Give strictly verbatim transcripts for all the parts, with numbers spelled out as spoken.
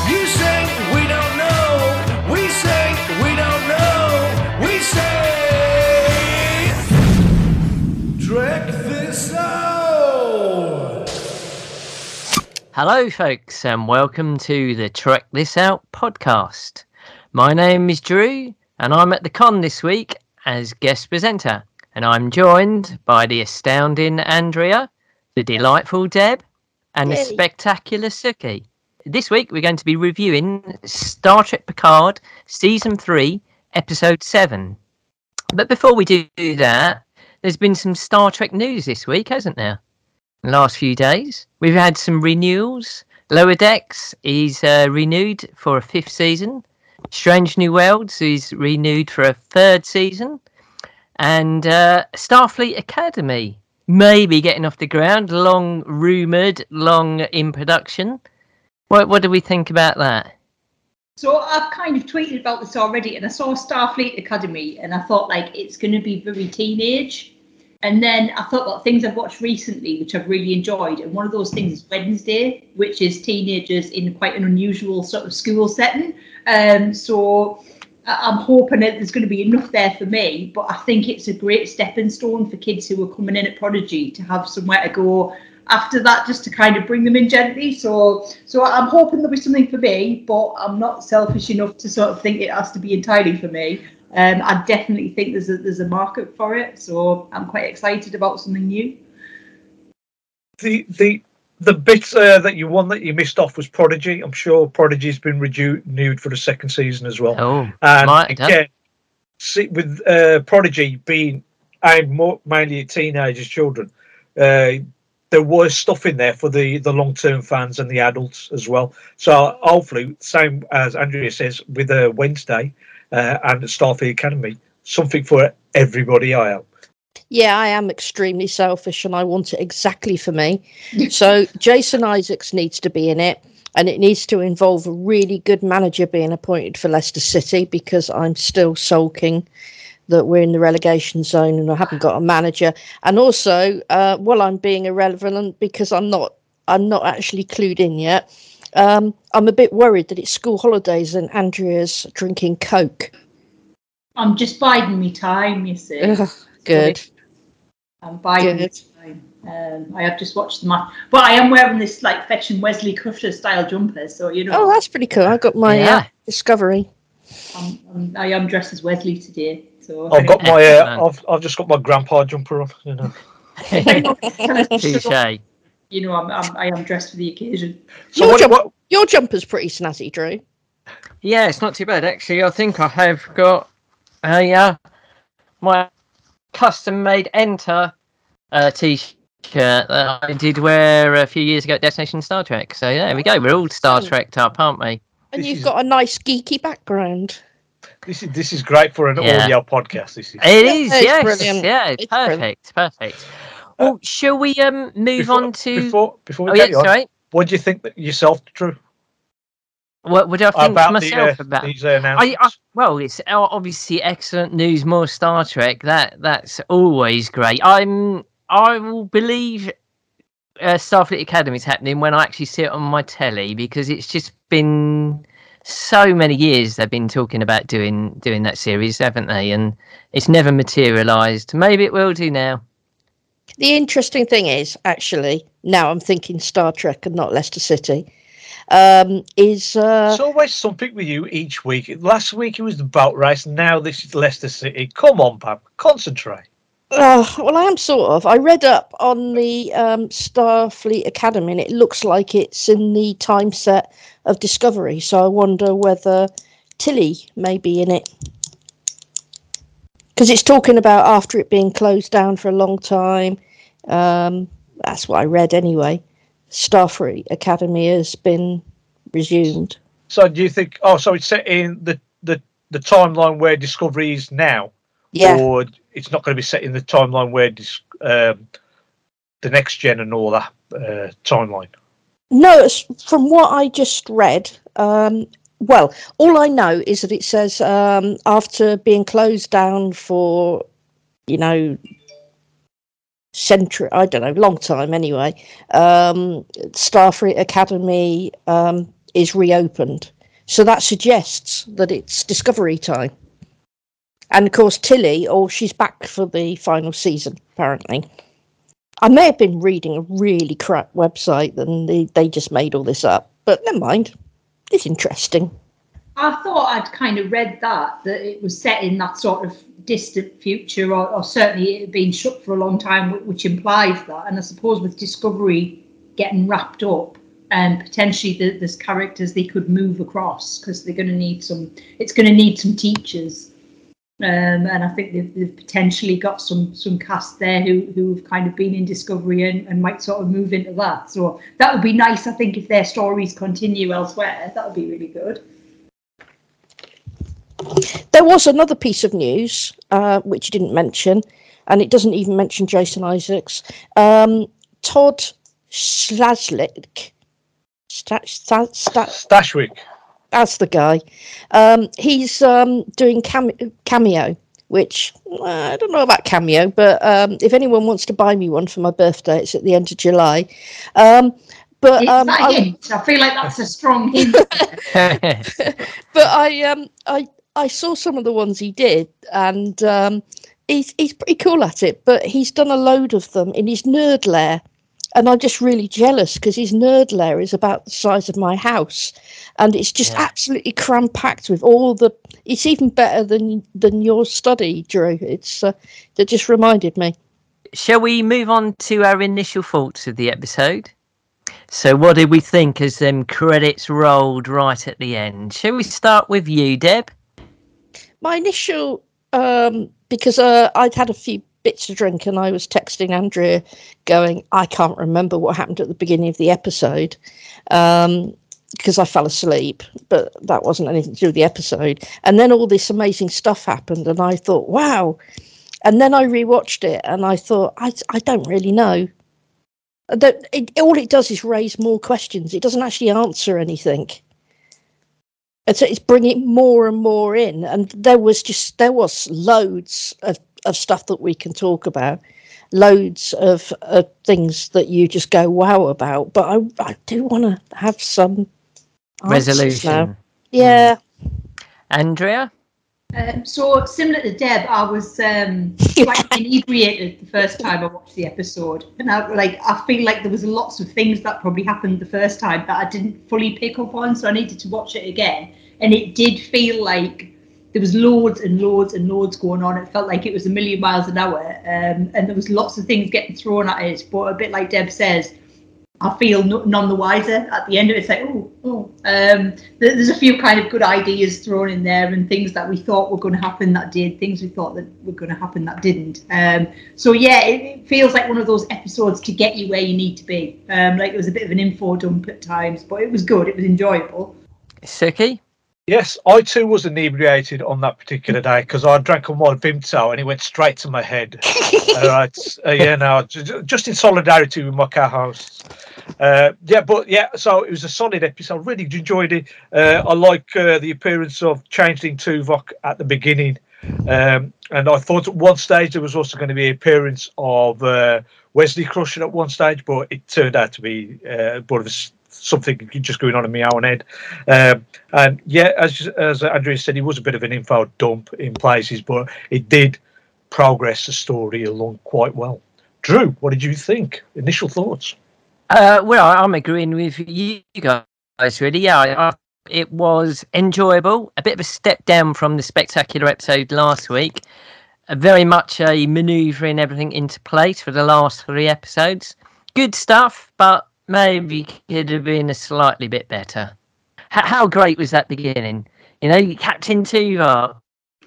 You say we don't know. We say we don't know. We say Trek this out. Hello, folks, and welcome to the Trek This Out podcast. My name is Drew, and I'm at the con this week as guest presenter, and I'm joined by the astounding Andrea, the delightful Deb, and the Yay. spectacular Suki. This week we're going to be reviewing Star Trek Picard Season three, Episode seven. But before we do that, there's been some Star Trek news this week, hasn't there? In the last few days. We've had some renewals. Lower Decks is uh, renewed for a fifth season. Strange New Worlds is renewed for a third season. And uh, Starfleet Academy may be getting off the ground. Long rumoured, long in production. What what do we think about that? So I've kind of tweeted about this already, and I saw Starfleet Academy, and I thought like it's going to be very teenage. And then I thought about things I've watched recently, which I've really enjoyed. And one of those things is Wednesday, which is teenagers in quite an unusual sort of school setting. Um, so I'm hoping that there's going to be enough there for me. But I think it's a great stepping stone for kids who are coming in at Prodigy to have somewhere to go after that, just to kind of bring them in gently. So so I'm hoping there'll be something for me, but I'm not selfish enough to sort of think it has to be entirely for me. Um, I definitely think there's a, there's a market for it, so I'm quite excited about something new. The the the bit uh, that you won that you missed off was Prodigy. I'm sure Prodigy's been renewed for the second season as well. Oh, and might have done. again, see, with uh, Prodigy being aimed more, mainly at teenagers, children, uh, there was stuff in there for the, the long-term fans and the adults as well. So hopefully, same as Andrea says, with uh, Wednesday uh, and Starfleet Academy, something for everybody, I hope. Yeah, I am extremely selfish and I want it exactly for me. So Jason Isaacs needs to be in it, and it needs to involve a really good manager being appointed for Leicester City, because I'm still sulking that we're in the relegation zone and I haven't got a manager. And also, uh, well, I'm being irrelevant because I'm not I'm not actually clued in yet. Um, I'm a bit worried that it's school holidays and Andrea's drinking Coke. I'm just biding me time, you see. Ugh, good. I'm biding Good. me time. Um, I have just watched the match, but I am wearing this like fetching Wesley Crusher style jumper, so you know. Oh, that's pretty cool. I got my Yeah. uh, Discovery. I'm, I'm, I am dressed as Wesley today. So I've got my, uh, Excellent. I've, I've just got my grandpa jumper on, you know. Touche. You know, I'm, I'm I am dressed for the occasion. So Your, what, jump- what, your jumper's pretty snazzy, Drew. Yeah, it's not too bad actually. I think I have got a uh, my custom-made Enter uh, t-shirt that I did wear a few years ago at Destination Star Trek. So yeah, there we go. We're all Star Trek up, aren't we? And This you've is- got a nice geeky background. this is this is great for an Yeah. audio podcast. This is. It is, it's yes, brilliant. yeah, It's perfect, perfect. Well, shall we um move Before- on to? before before we oh get yeah, on, sorry. what do you think that yourself, Drew, What would I think about myself the, uh, about? these uh, I, announcements? I, well, it's obviously excellent news. More Star Trek. That that's always great. I'm. I will believe uh, Starfleet Academy is happening when I actually see it on my telly, because it's just been so many years they've been talking about doing doing that series, haven't they? And it's never materialised. Maybe it will do now. The interesting thing is, actually, now I'm thinking Star Trek and not Leicester City, um, is... Uh, It's always something with you each week. Last week it was the boat race. Now this is Leicester City. Come on, Pam. Concentrate. uh, well, I am sort of. I read up on the um, Starfleet Academy, and it looks like it's in the time set of Discovery, so I wonder whether Tilly may be in it. Because it's talking about after it being closed down for a long time. Um, that's what I read anyway. Starfleet Academy has been resumed. So do you think? Oh, so it's set in the the, the timeline where Discovery is now, Yeah. or it's not going to be set in the timeline where dis, um, the next gen and all that uh, timeline. No, it's, from what I just read, um, well, all I know is that it says um, after being closed down for, you know, century, I don't know, long time anyway, um, Starfleet Academy um, is reopened. So that suggests that it's Discovery time. And of course, Tilly, or she's back for the final season, apparently. I may have been reading a really crap website and they, they just made all this up, but never mind. It's interesting. I thought I'd kind of read that, that it was set in that sort of distant future, or, or certainly it had been shut for a long time, which implies that. And I suppose with Discovery getting wrapped up, and potentially the, there's characters they could move across, because they're going to need some, it's going to need some teachers. Um, and I think they've, they've potentially got some some cast there who who've kind of been in Discovery and, and might sort of move into that. So that would be nice, I think, if their stories continue elsewhere. That would be really good. There was another piece of news, uh, which you didn't mention, and it doesn't even mention Jason Isaacs. Um, Todd Slazlik, Sta- Sta- Sta- Stashwick. That's the guy. Um, he's um, doing came- Cameo, which uh, I don't know about Cameo, but um, if anyone wants to buy me one for my birthday, it's at the end of July. Um, but Is um, that a I, hint? I feel like that's a strong hint. but I um I I saw some of the ones he did, and um, he's he's pretty cool at it. But he's done a load of them in his nerd lair. And I'm just really jealous because his nerd lair is about the size of my house, and it's just Yeah. absolutely cram packed with all the. It's even better than than your study, Drew. It's uh, that just reminded me. Shall we move on to our initial thoughts of the episode? So what did we think as them credits rolled right at the end? Shall we start with you, Deb? My initial, um, because uh, I'd had a few bits to drink and I was texting Andrea going, I can't remember what happened at the beginning of the episode um, because I fell asleep, but that wasn't anything to do with the episode. And then all this amazing stuff happened and I thought, wow. And then I rewatched it and I thought, I, I don't really know. That it, all it does is raise more questions. It doesn't actually answer anything. It's, it's bringing more and more in. And there was just, there was loads of of stuff that we can talk about, loads of uh, things that you just go wow about, but I, I do want to have some Resolution. Now. Yeah. Andrea? Um, so similar to Deb, I was um, quite inebriated the first time I watched the episode, and I like I feel like there was lots of things that probably happened the first time that I didn't fully pick up on, so I needed to watch it again, and it did feel like there was loads and loads and loads going on. It felt like it was a million miles an hour, um, and there was lots of things getting thrown at it. But a bit like Deb says, I feel no, none the wiser at the end of it. It's like, oh, oh. Um, there's a few kind of good ideas thrown in there, and things that we thought were going to happen that did, things we thought that were going to happen that didn't. Um, so yeah, it, it feels like one of those episodes to get you where you need to be. Um, like it was a bit of an info dump at times, but it was good. It was enjoyable. Suki? Yes, I too was inebriated on that particular day because I drank all my Vimto and it went straight to my head. All right, uh, yeah, no, j- just in solidarity with my co-hosts. Uh, yeah, but yeah, so it was a solid episode. Really enjoyed it. Uh, I like uh, the appearance of Changeling Tuvok at the beginning, um, and I thought at one stage there was also going to be an appearance of uh, Wesley Crusher at one stage, but it turned out to be uh, more of a something just going on in my own head. Um, and yeah, as as Andrea said, it was a bit of an info dump in places, but it did progress the story along quite well. Drew, what did you think? Initial thoughts? Uh, well, I'm agreeing with you guys, really. Yeah, I, I, it was enjoyable. A bit of a step down from the spectacular episode last week. Uh, very much a manoeuvring everything into place for the last three episodes. Good stuff, but maybe could have been a slightly bit better. H- how great was that beginning? You know, Captain Tuvok.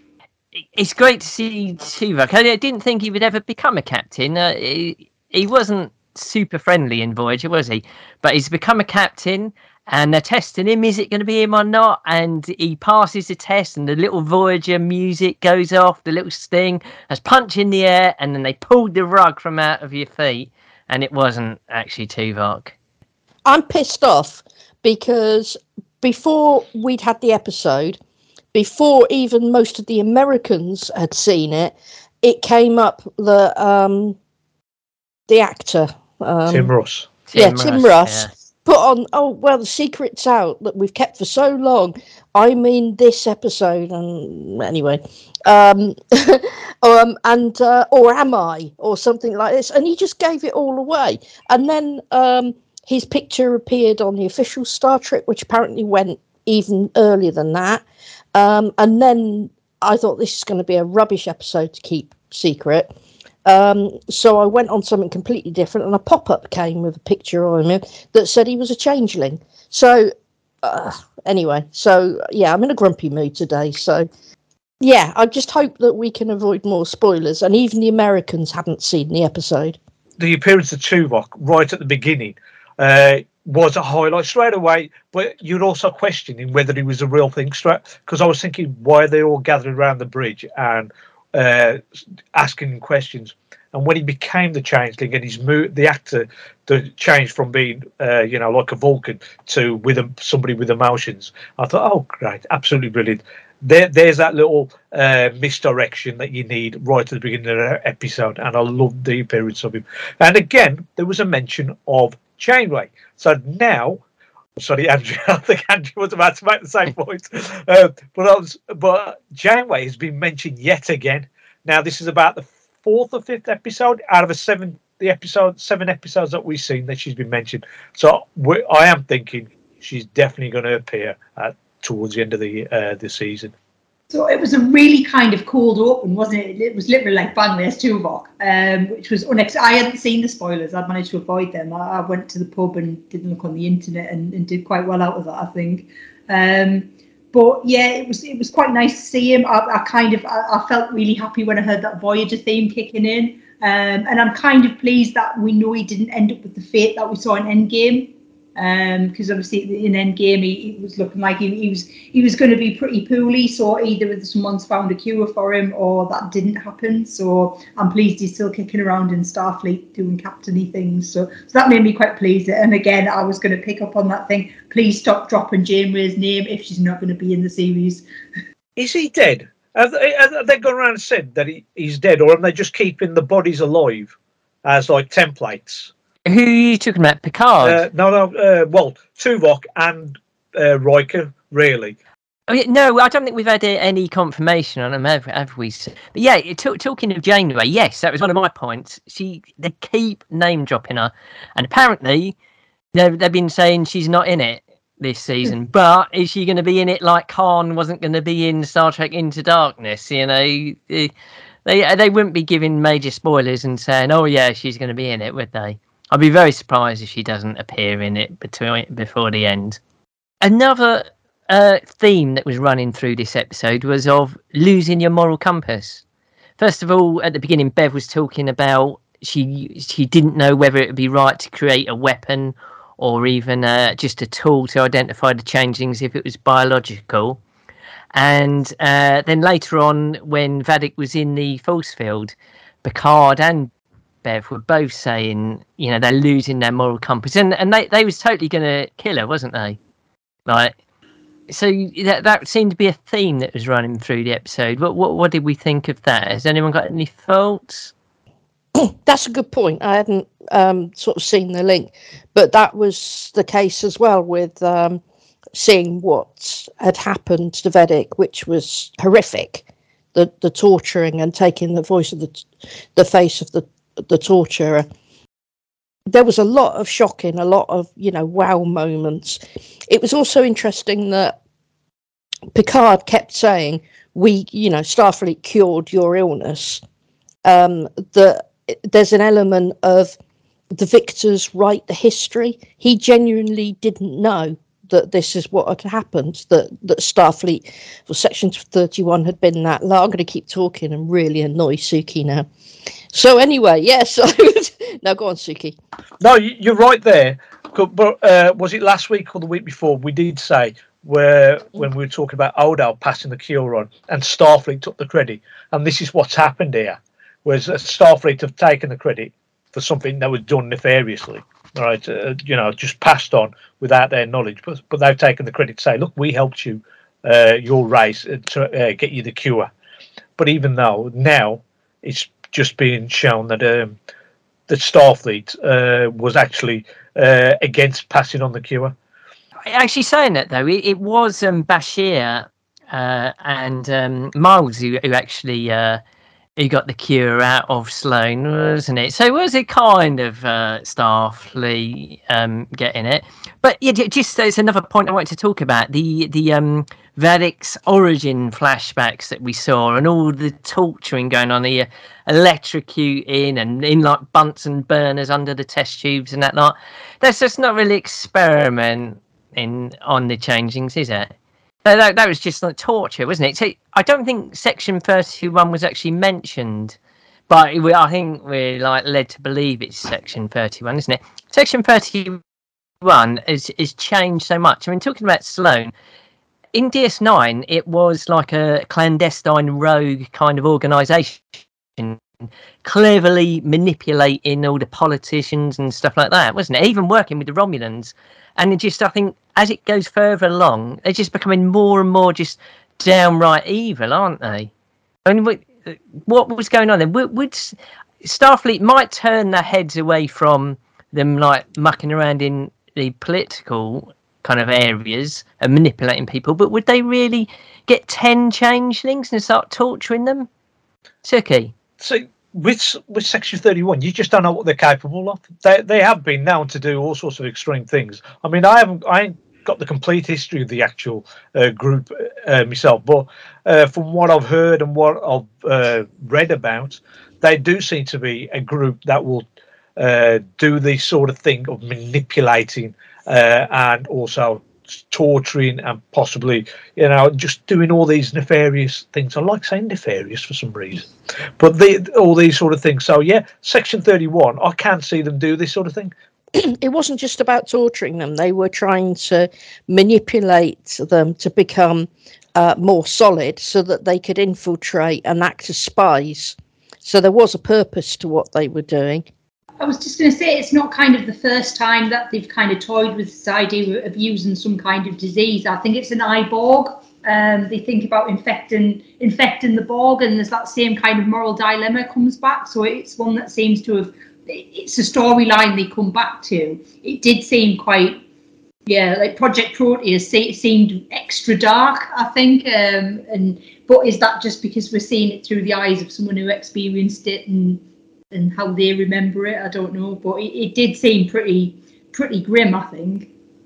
It's great to see Tuvok. I didn't think he would ever become a captain. Uh, he, he wasn't super friendly in Voyager, was he? But he's become a captain, and they're testing him. Is it going to be him or not? And he passes the test, and the little Voyager music goes off, the little sting. There's punch in the air, and then they pulled the rug from out of your feet. And it wasn't actually Tuvok. I'm pissed off because before we'd had the episode, before even most of the Americans had seen it, it came up that um, the actor... Um, Tim Russ. Yeah, Tim Tim Russ, Russ put on, oh, well, the secret's out that we've kept for so long. I mean, this episode, and anyway, um, um, and uh, or am I, or something like this, and he just gave it all away. And then um, his picture appeared on the official Star Trek, which apparently went even earlier than that. Um, and then I thought this is going to be a rubbish episode to keep secret. Um, so I went on something completely different, and a pop-up came with a picture of him that said he was a changeling. So uh, anyway, so yeah, I'm in a grumpy mood today. So yeah, I just hope that we can avoid more spoilers, and even the Americans hadn't seen the episode. The appearance of Tuvok right at the beginning uh, was a highlight straight away, but you're also questioning whether he was a real thing, because I was thinking, why are they all gathered around the bridge and uh, asking him questions? And when he became the changeling and his mo- the actor the changed from being uh, you know, like a Vulcan to with a, somebody with emotions, I thought, oh great, absolutely brilliant. There, there's that little uh, misdirection that you need right at the beginning of the episode, and I love the appearance of him. And again, there was a mention of Janeway. So now, sorry, Andrew, I think Andrew was about to make the same point, uh, but I was, but Janeway has been mentioned yet again. Now this is about the fourth or fifth episode out of a seven, the episode seven episodes that we've seen that she's been mentioned. So we, I am thinking she's definitely going to appear at, towards the end of the uh, the season. So it was a really kind of cold open, wasn't it? It was literally like bang, there's Tuvok, um, which was unex- I hadn't seen the spoilers. I'd managed to avoid them. I, I went to the pub and didn't look on the internet and, and did quite well out of that, I think. Um, but yeah, it was it was quite nice to see him. I, I kind of I, I felt really happy when I heard that Voyager theme kicking in, um, and I'm kind of pleased that we know he didn't end up with the fate that we saw in Endgame. Because um, obviously in Endgame he, he was looking like he, he was he was going to be pretty poorly, so either someone's found a cure for him or that didn't happen. So I'm pleased he's still kicking around in Starfleet doing captainy things. So, so that made me quite pleased. And again, I was going to pick up on that thing. Please stop dropping Janeway's name if she's not going to be in the series. Is he dead? Have they, have they gone around and said that he, he's dead, or are they just keeping the bodies alive as like templates? Who are you talking about? Picard? Uh, no, no. Uh, well, Tuvok and uh, Riker, really. Oh, yeah, no, I don't think we've had any confirmation on them, have, have we? But yeah, t- talking of Janeway, yes, that was one of my points. She, they keep name dropping her, and apparently they've, they've been saying she's not in it this season. But is she going to be in it like Khan wasn't going to be in Star Trek Into Darkness? You know, they they wouldn't be giving major spoilers and saying, "Oh yeah, she's going to be in it," would they? I'd be very surprised if she doesn't appear in it between, before the end. Another uh, theme that was running through this episode was of losing your moral compass. First of all, at the beginning, Bev was talking about she she didn't know whether it would be right to create a weapon or even uh, just a tool to identify the changelings if it was biological. And uh, then later on, when Vadic was in the force field, Picard and Bev were both saying, you know, they're losing their moral compass, and and they, they was totally going to kill her, wasn't they? Like, so that that seemed to be a theme that was running through the episode. What what what did we think of that? Has anyone got any thoughts? That's a good point. I hadn't um, sort of seen the link, but that was the case as well with um, seeing what had happened to Vedic, which was horrific. The the torturing and taking the voice of the the face of the the torturer. There was a lot of shocking, a lot of, you know, wow moments. It was also interesting that Picard kept saying, we, you know, Starfleet cured your illness. Um, that there's an element of the victors write the history. He genuinely didn't know that this is what had happened, that, that Starfleet for Section thirty-one had been that low. I'm going to keep talking and really annoy Suki now. So anyway, yes. Yeah, so now go on, Suki. No, you're right there. But uh, was it last week or the week before? We did say where when we were talking about Odell passing the cure on, and Starfleet took the credit, and this is what's happened here. Whereas Starfleet have taken the credit for something that was done nefariously, right? Uh, you know, just passed on without their knowledge. But but they've taken the credit to say, look, we helped you, uh, your race, uh, to uh, get you the cure. But even though now it's just being shown that um, that Starfleet uh, was actually uh, against passing on the cure. Actually, saying that though, it, it was um, Bashir uh, and um, Miles who, who actually uh, who got the cure out of Sloane, wasn't it? So was it kind of uh, Starfleet um, getting it? But yeah, just there's another point I wanted to talk about the the um, Vadic's origin flashbacks that we saw, and all the torturing going on, the uh, electrocuting and in like Bunsen burners under the test tubes and that lot. That's just not really experiment in on the changelings, is it? That, that, that was just like torture, wasn't it? So I don't think Section thirty-one was actually mentioned, but we, I think we're like led to believe it's Section thirty-one, isn't it? Section thirty-one is is changed so much. I mean, talking about Sloane, in D S nine, it was like a clandestine rogue kind of organisation, cleverly manipulating all the politicians and stuff like that, wasn't it? Even working with the Romulans. And it just, I think, as it goes further along, they're just becoming more and more just downright evil, aren't they? I mean, what, what was going on then? Would, would Starfleet might turn their heads away from them, like mucking around in the political kind of areas and manipulating people, but would they really get ten changelings and start torturing them? Suki? So with with Section thirty-one, you just don't know what they're capable of. They they have been known to do all sorts of extreme things. I mean, I haven't I ain't got the complete history of the actual uh, group uh, myself, but uh, from what I've heard and what I've uh, read about, they do seem to be a group that will uh, do this sort of thing of manipulating uh, and also torturing and possibly, you know, just doing all these nefarious things. I like saying nefarious for some reason, but the, all these sort of things. So yeah, Section thirty-one, I can see them do this sort of thing. It wasn't just about torturing them. They were trying to manipulate them to become uh, more solid so that they could infiltrate and act as spies. So there was a purpose to what they were doing. I was just going to say, it's not kind of the first time that they've kind of toyed with this idea of using some kind of disease. I think it's an iBorg. Um, they think about infecting infecting the Borg, and there's that same kind of moral dilemma comes back. So it's one that seems to have, it's a storyline they come back to. It did seem quite, yeah, like Project Proteus se- seemed extra dark, I think. Um, and but is that just because we're seeing it through the eyes of someone who experienced it and and how they remember it? I don't know, but it, it did seem pretty pretty grim, I think.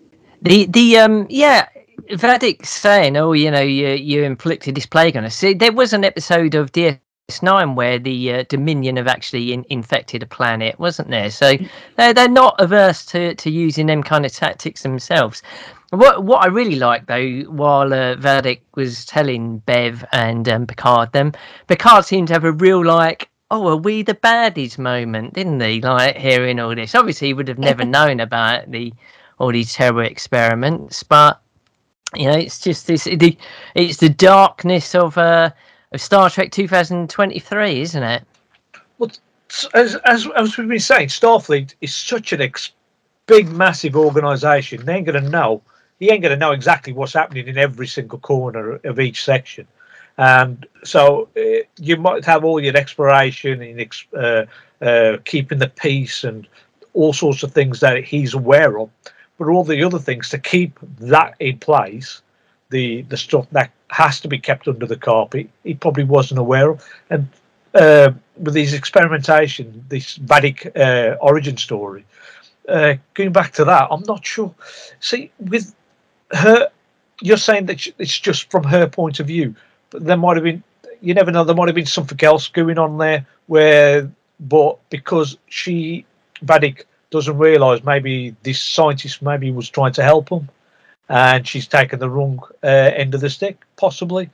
The the um yeah, Vadic saying, oh, you know, you you inflicted this plague on us. See, there was an episode of D S nine where the uh, Dominion have actually in, infected a planet, wasn't there? So they're, they're not averse to, to using them kind of tactics themselves. What what I really like though, while uh, Vadic was telling Bev and um, Picard them, Picard seemed to have a real like, oh, are we the baddies moment, didn't he? Like hearing all this. Obviously, he would have never known about the all these terrible experiments, but you know, it's just this. The, it's the darkness of uh, of Star Trek twenty twenty-three, isn't it? Well, as as as we've been saying, Starfleet is such an ex- big, massive organisation. They ain't gonna know. He ain't gonna know exactly what's happening in every single corner of each section. And so uh, you might have all your exploration and uh, uh, keeping the peace and all sorts of things that he's aware of, but all the other things to keep that in place, the the stuff that has to be kept under the carpet, he probably wasn't aware of. And uh, with his experimentation, this Vadic uh, origin story, uh, going back to that, I'm not sure. See, with her, you're saying that it's just from her point of view. But there might have been, you never know, there might have been something else going on there where, but because she, Vadic, doesn't realise maybe this scientist maybe was trying to help him and she's taken the wrong uh, end of the stick, possibly.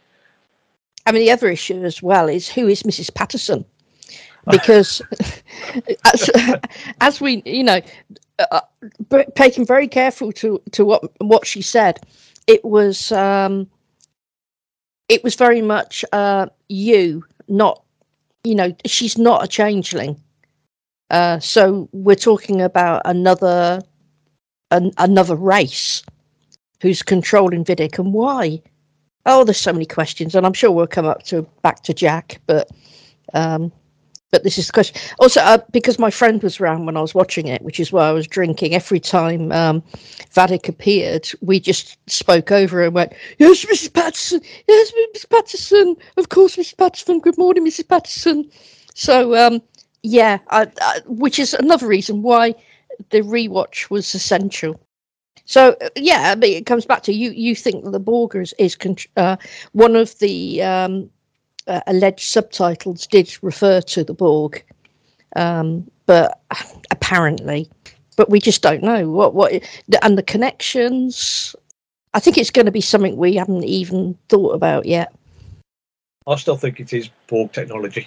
I mean, the other issue as well is who is Missus Patterson? Because as, as we, you know, uh, taking very careful to, to what, what she said, it was... Um, It was very much uh, you, not, you know, she's not a changeling. Uh, so we're talking about another an, another race who's controlling Vidic, and why? Oh, there's so many questions, and I'm sure we'll come up to back to Jack. But um, But this is the question. Also, uh, because my friend was around when I was watching it, which is why I was drinking. Every time um, Vadik appeared, we just spoke over and went, "Yes, Missus Patterson. Yes, Missus Patterson. Of course, Missus Patterson. Good morning, Missus Patterson." So, um, yeah, I, I, which is another reason why the rewatch was essential. So, uh, yeah, I mean, it comes back to you. You think that the Borgers is con- uh, one of the um, uh, alleged subtitles did refer to the Borg, um, but apparently, but we just don't know what what and the connections. I think it's going to be something we haven't even thought about yet. I still think it is Borg technology.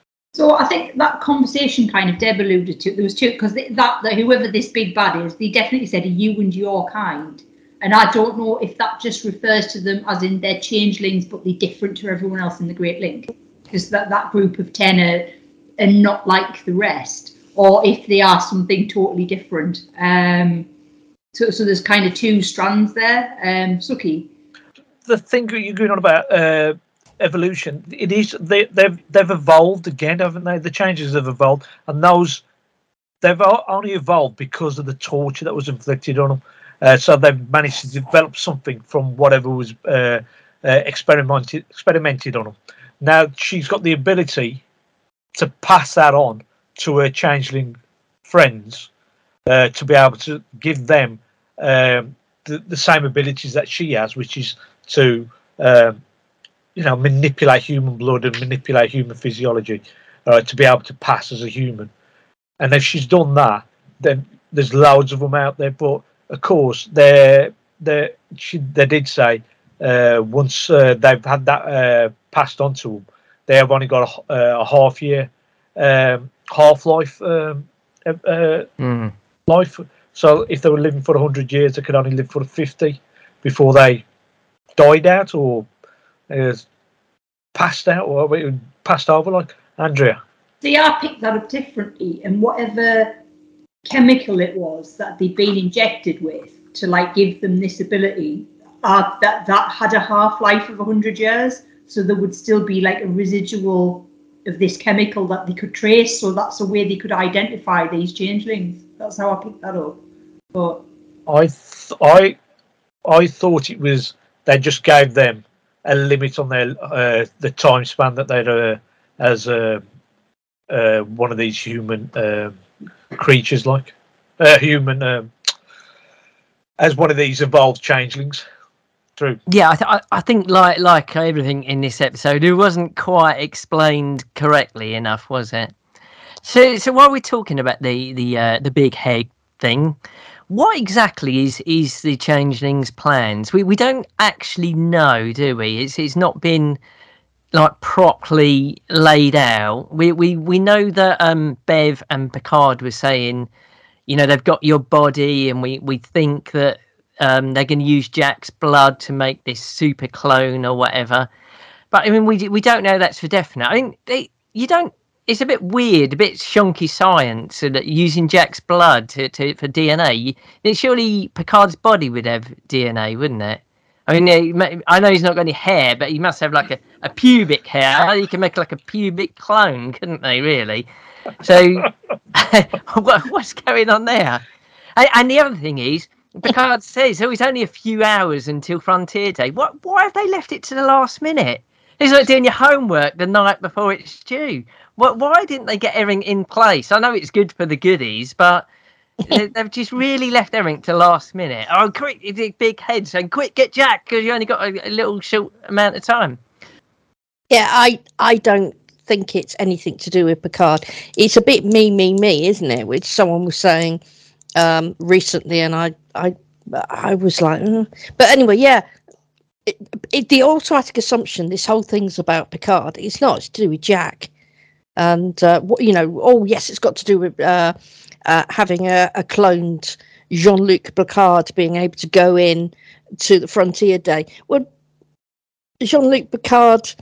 So I think that conversation kind of Deb alluded to, there was two, because that, that whoever this big bad is, they definitely said you and your kind. And I don't know if that just refers to them as in they're changelings, but they're different to everyone else in the Great Link. Because that, that group of ten are, are not like the rest, or if they are something totally different. Um, so, so there's kind of two strands there. Um, Suki? The thing you're going on about uh, evolution, it is they, they've they've evolved again, haven't they? The changes have evolved, and those they've only evolved because of the torture that was inflicted on them. Uh, so they've managed to develop something from whatever was uh, uh, experimented experimented on them. Now she's got the ability to pass that on to her changeling friends, uh, to be able to give them um, the, the same abilities that she has, which is to um, you know, manipulate human blood and manipulate human physiology, uh, to be able to pass as a human. And if she's done that, then there's loads of them out there. But of course, they they she they did say uh, once uh, they've had that uh, passed on to them, they have only got a, a half year um, half life um, uh, mm. life. So if they were living for a hundred years, they could only live for fifty before they died out or uh, passed out or passed over. Like Andrea, they are picked that up differently, and whatever chemical it was that they'd been injected with to like give them this ability, uh, that that had a half-life of one hundred years, so there would still be like a residual of this chemical that they could trace, so that's a way they could identify these changelings. That's how I picked that up. But I th- I I thought it was they just gave them a limit on their uh, the time span that they'd uh, as uh, uh, one of these human uh, creatures, like uh, human um, as one of these evolved changelings. True. Yeah, I, th- I think like like everything in this episode, it wasn't quite explained correctly enough, was it? So so while we're talking about the the uh, the big head thing, what exactly is is the changelings' plans? We we don't actually know, do we? It's it's not been like properly laid out. We we we know that um Bev and Picard were saying, you know, they've got your body, and we we think that um they're going to use Jack's blood to make this super clone or whatever. But I mean, we we don't know that's for definite. I mean, they you don't. It's a bit weird, a bit shonky science, so that using Jack's blood to, to for D N A. Surely Picard's body would have D N A, wouldn't it? I mean, I know he's not got any hair, but he must have like a, a pubic hair. You can make like a pubic clone, couldn't they, really? So what, what's going on there? And, and the other thing is, Picard says, oh, it's only a few hours until Frontier Day. What? Why have they left it to the last minute? It's like doing your homework the night before it's due. What? Why didn't they get everything in place? I know it's good for the goodies, but they've just really left everything to last minute. Oh, quick, it's a big head saying, quick, get Jack, because you only got a, a little short amount of time. Yeah, I, I don't think it's anything to do with Picard. It's a bit me, me, me, isn't it? Which someone was saying um, recently, and I, I, I was like, uh. But anyway, yeah. It, it, the automatic assumption, this whole thing's about Picard. It's not. It's to do with Jack, and uh, you know. Oh yes, it's got to do with uh, uh, having a, a cloned Jean-Luc Picard being able to go in to the Frontier Day. Well, Jean-Luc Picard,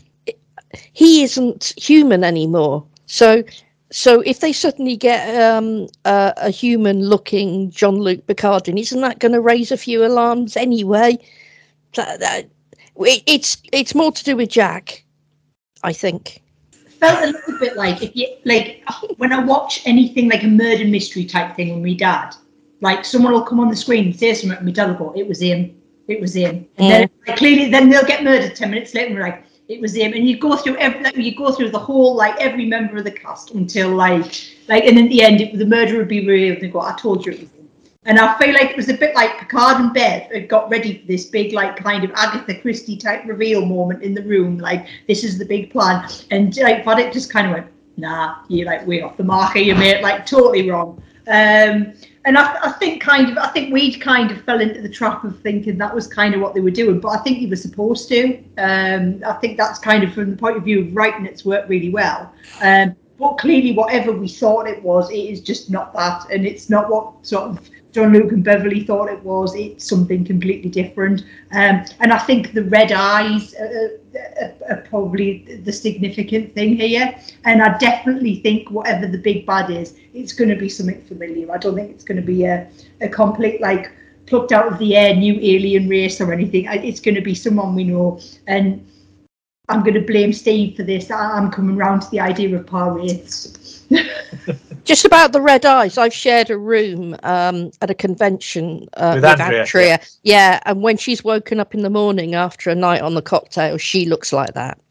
he isn't human anymore. So, so if they suddenly get um, uh, a human-looking Jean-Luc Picard in, isn't that going to raise a few alarms anyway? That, that, it's it's more to do with Jack, I think. felt a little bit like if you like when I watch anything like a murder mystery type thing with my dad, like someone will come on the screen and say something, and my dad will go, "It was him, it was him," and Mm. then like, clearly, then they'll get murdered ten minutes later, and we're like, "It was him," and you go through every, like, you go through the whole like every member of the cast until like like, and in the end, it, the murder would be revealed, and they go, "I told you it was him." And I feel like it was a bit like Picard and Bev had got ready for this big, like, kind of Agatha Christie type reveal moment in the room. Like, this is the big plan. And, like, but it just kind of went, nah, you're, like, way off the mark here, mate. Like, totally wrong. Um, and I, I think kind of, I think we'd kind of fell into the trap of thinking that was kind of what they were doing. But I think they were supposed to. Um, I think that's kind of, from the point of view of writing, it's worked really well. Um, but clearly, whatever we thought it was, it is just not that. And it's not what sort of John Luke and Beverly thought it was. It's something completely different. Um, and I think the red eyes are, are, are probably the significant thing here. And I definitely think whatever the big bad is, it's going to be something familiar. I don't think it's going to be a, a complete, like, plucked out of the air new alien race or anything. It's going to be someone we know. And I'm going to blame Steve for this. I'm coming round to the idea of par wraiths. Just about the red eyes, I've shared a room um, at a convention uh, With with, Andrea, Andrea. Yeah. yeah, and when she's woken up in the morning after a night on the cocktail, she looks like that.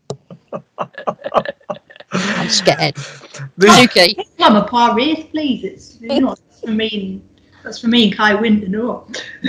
I'm scared. Suki. I'm a par wraith, please. It's you know, that's for me. That's for me and Kai Wynn to know.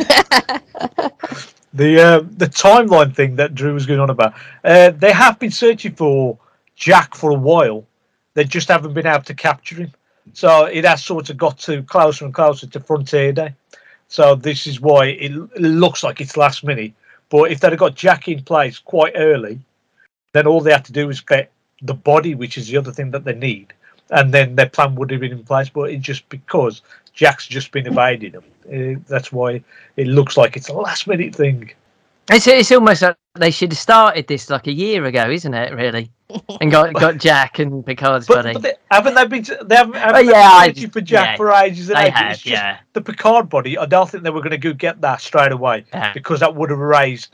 The uh, the timeline thing that Drew was going on about, uh, they have been searching for Jack for a while. They just haven't been able to capture him. So it has sort of got to closer and closer to Frontier Day. So this is why it, it looks like it's last minute. But if they'd have got Jack in place quite early, then all they have to do is get the body, which is the other thing that they need. And then their plan would have been in place. But it's just because Jack's just been evading them. Uh, that's why it looks like it's a last minute thing. It's, it's almost like they should have started this like a year ago, isn't it, really? And got got Jack and Picard's But, body. but they, haven't they been? They haven't, haven't Oh, they yeah, been searching for Jack yeah, for ages and they ages. have, It's just yeah. the Picard body. I don't think they were going to go get that straight away Yeah. because that would have raised,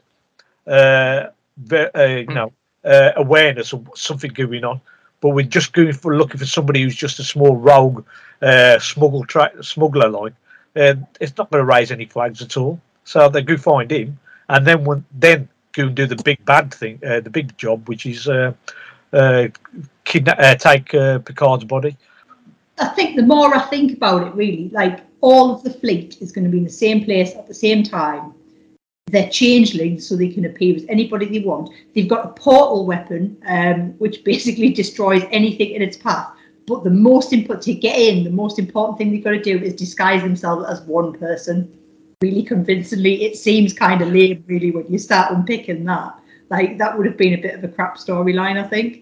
uh, ve- uh, you know, uh, awareness of something going on. But we're just going for looking for somebody who's just a small rogue uh, smuggle tra- smuggler, like uh, it's not going to raise any flags at all. So they go find him, and then when then go and do the big bad thing, uh, the big job, which is. Uh, Uh, kidna- uh, take uh, Picard's body. I think the more I think about it, really, like all of the fleet is going to be in the same place at the same time. They're changelings, so they can appear as anybody they want. They've got a portal weapon, um, which basically destroys anything in its path. But the most important to get in, the most important thing they've got to do is disguise themselves as one person. Really convincingly, it seems kind of lame, really, when you start unpicking that. Like, that would have been a bit of a crap storyline, I think.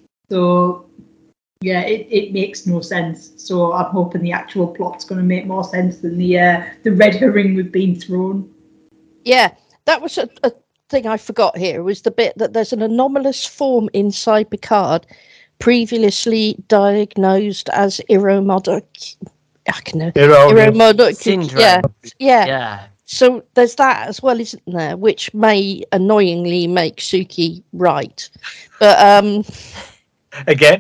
So, yeah, it, it makes no sense. So I'm hoping the actual plot's going to make more sense than the uh, the red herring we've been thrown. Yeah, that was a, a thing I forgot here, was the bit that there's an anomalous form inside Picard, previously diagnosed as Iromodic. I can know. Iromodic Syndrome. Yeah, yeah. Yeah. So there's that as well, isn't there? Which may annoyingly make Suki right, but um, Again,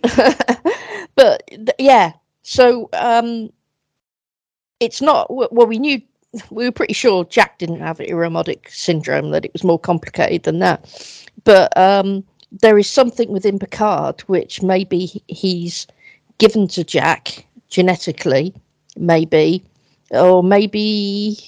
but th- yeah. So um, it's not. w- Well, we knew, we were pretty sure Jack didn't have Iromodic syndrome. That it was more complicated than that. But um, there is something within Picard which maybe he- he's given to Jack genetically, maybe, or maybe.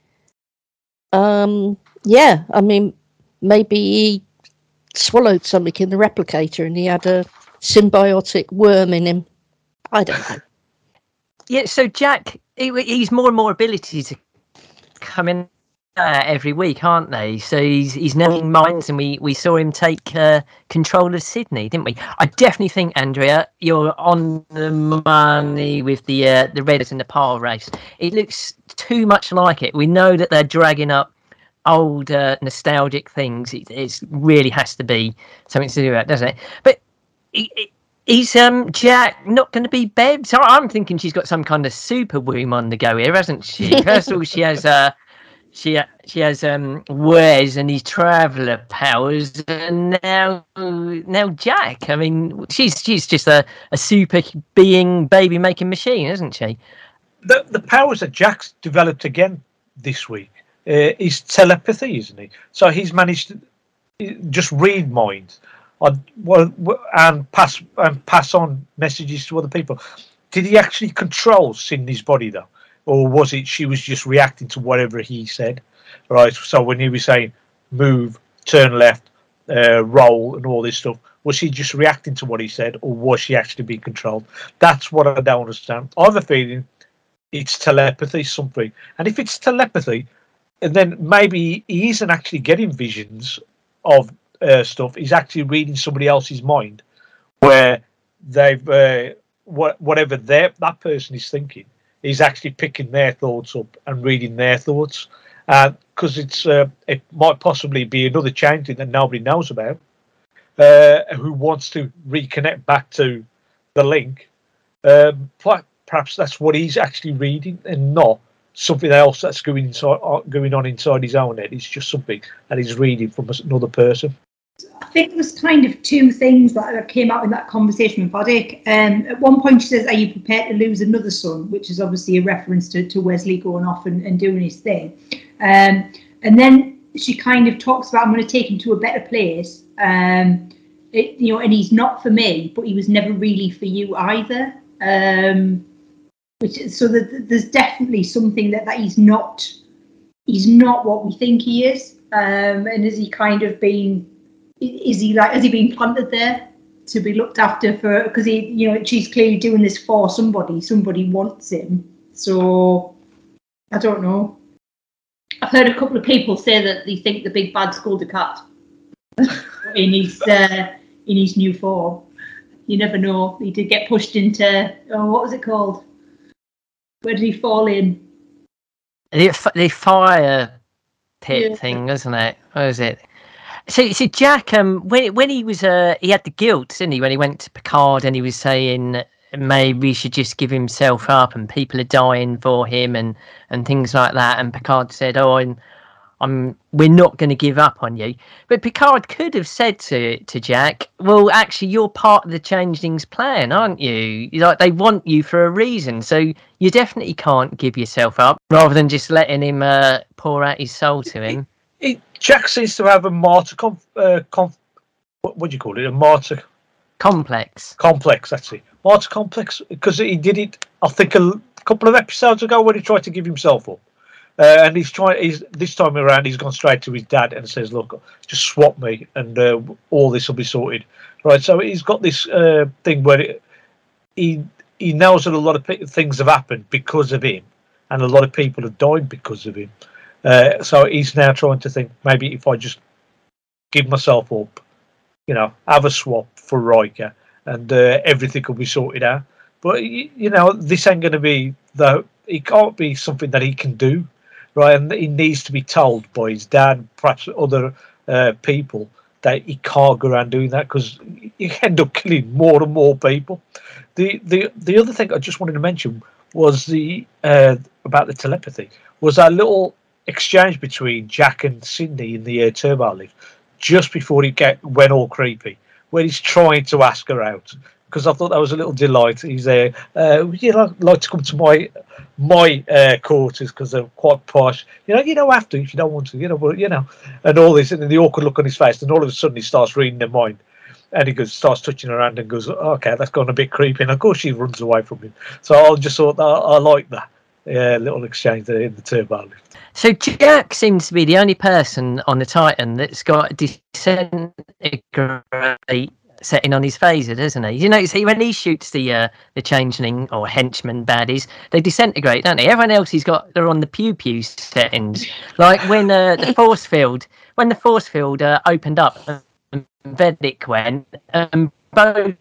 Um, yeah, I mean, maybe he swallowed something in the replicator and he had a symbiotic worm in him. I don't know. Yeah, so Jack, he, he's more and more abilities to come in uh, every week, aren't they? So he's he's knowing minds, and we, we saw him take uh, control of Sydney, didn't we? I definitely think, Andrea, you're on the money with the uh, the Reddit and the Par race. It looks too much like it. We know that they're dragging up old uh, nostalgic things. It it's really has to be something to do with that, doesn't it? But he, he- Is um Jack not going to be Bev? So I'm thinking she's got some kind of super womb on the go here, hasn't she? First of all, she has uh, she she has um Wes and his traveller powers, and now now Jack. I mean, she's she's just a, a super being, baby making machine, isn't she? The the powers that Jack's developed again this week uh, is telepathy, isn't he? So he's managed to just read minds, on well, and pass and pass on messages to other people. Did he actually control Sydney's body though? Or was it she was just reacting to whatever he said? Right. So when he was saying move, turn left, uh, roll, and all this stuff, was she just reacting to what he said, or was she actually being controlled? That's what I don't understand. I have a feeling it's telepathy, something. And if it's telepathy, and then maybe he isn't actually getting visions of uh, stuff. He's actually reading somebody else's mind, where they've uh, what whatever that person is thinking. He's actually picking their thoughts up and reading their thoughts, because uh, it's uh, it might possibly be another changeling that nobody knows about, uh, who wants to reconnect back to the link. Um, perhaps that's what he's actually reading, and not something else that's going inside, going on inside his own head. It's just something that he's reading from another person. I think there's kind of two things that came out in that conversation with Vadek. Um, at one point she says, are you prepared to lose another son? Which is obviously a reference to, to Wesley going off and, and doing his thing. Um, and then she kind of talks about, I'm going to take him to a better place. Um, it, you know, and he's not for me, but he was never really for you either. Um, which is, so that there's definitely something that, that he's not, he's not what we think he is. Um, and is he kind of being, Is he like? Has he been planted there to be looked after for? Because he, you know, she's clearly doing this for somebody. Somebody wants him. So I don't know. I've heard a couple of people say that they think the big bad Scolder Cat in his uh, in his new form. You never know. He did get pushed into. Oh, what was it called? Where did he fall in? The the fire pit Yeah. thing, wasn't it? What was it? So, so Jack, um, when when he was, uh, he had the guilt, didn't he? When he went to Picard and he was saying maybe he should just give himself up, and people are dying for him, and, and things like that. And Picard said, "Oh, I'm, I'm we're not going to give up on you." But Picard could have said to to Jack, "Well, actually, you're part of the Changelings' plan, aren't you? Like they want you for a reason, so you definitely can't give yourself up." Rather than just letting him uh, pour out his soul to him. It, Jack seems to have a martyr conf, uh, conf, what, what do you call it? A martyr Complex. complex. That's it. Martyr complex, because he did it. I think a couple of episodes ago when he tried to give himself up, uh, and he's trying. He's this time around. He's gone straight to his dad and says, "Look, just swap me, and uh, all this will be sorted." Right. So he's got this uh, thing where it, he he knows that a lot of p- things have happened because of him, and a lot of people have died because of him. Uh, so he's now trying to think, maybe if I just give myself up, you know, have a swap for Riker, and uh, everything will be sorted out. But, you, you know, this ain't going to be, the, it can't be something that he can do, right? And he needs to be told by his dad, perhaps other uh, people, that he can't go around doing that, because you end up killing more and more people. The, the, the other thing I just wanted to mention was the uh, about the telepathy, was that little exchange between Jack and Sydney in the uh, turbo lift just before he get went all creepy, where he's trying to ask her out, because I thought that was a little delight. He's there, uh, would you like, like to come to my my uh, quarters, because they're quite posh, you know, you don't have to if you don't want to, you know, but you know, and all this, and then the awkward look on his face, and all of a sudden he starts reading their mind, and he goes, starts touching her hand and goes, okay, that's gone a bit creepy, and of course she runs away from him. So I just thought that I like that uh, little exchange there in the turbo lift. So Jack seems to be the only person on the Titan that's got a disintegrate setting on his phaser, doesn't he? You know, see, when he shoots the uh, the changeling or henchman baddies, they disintegrate, don't they? Everyone else, he's got they're on the pew pew settings. Like when uh, the force field, when the force field uh, opened up, and Vedic went, um, both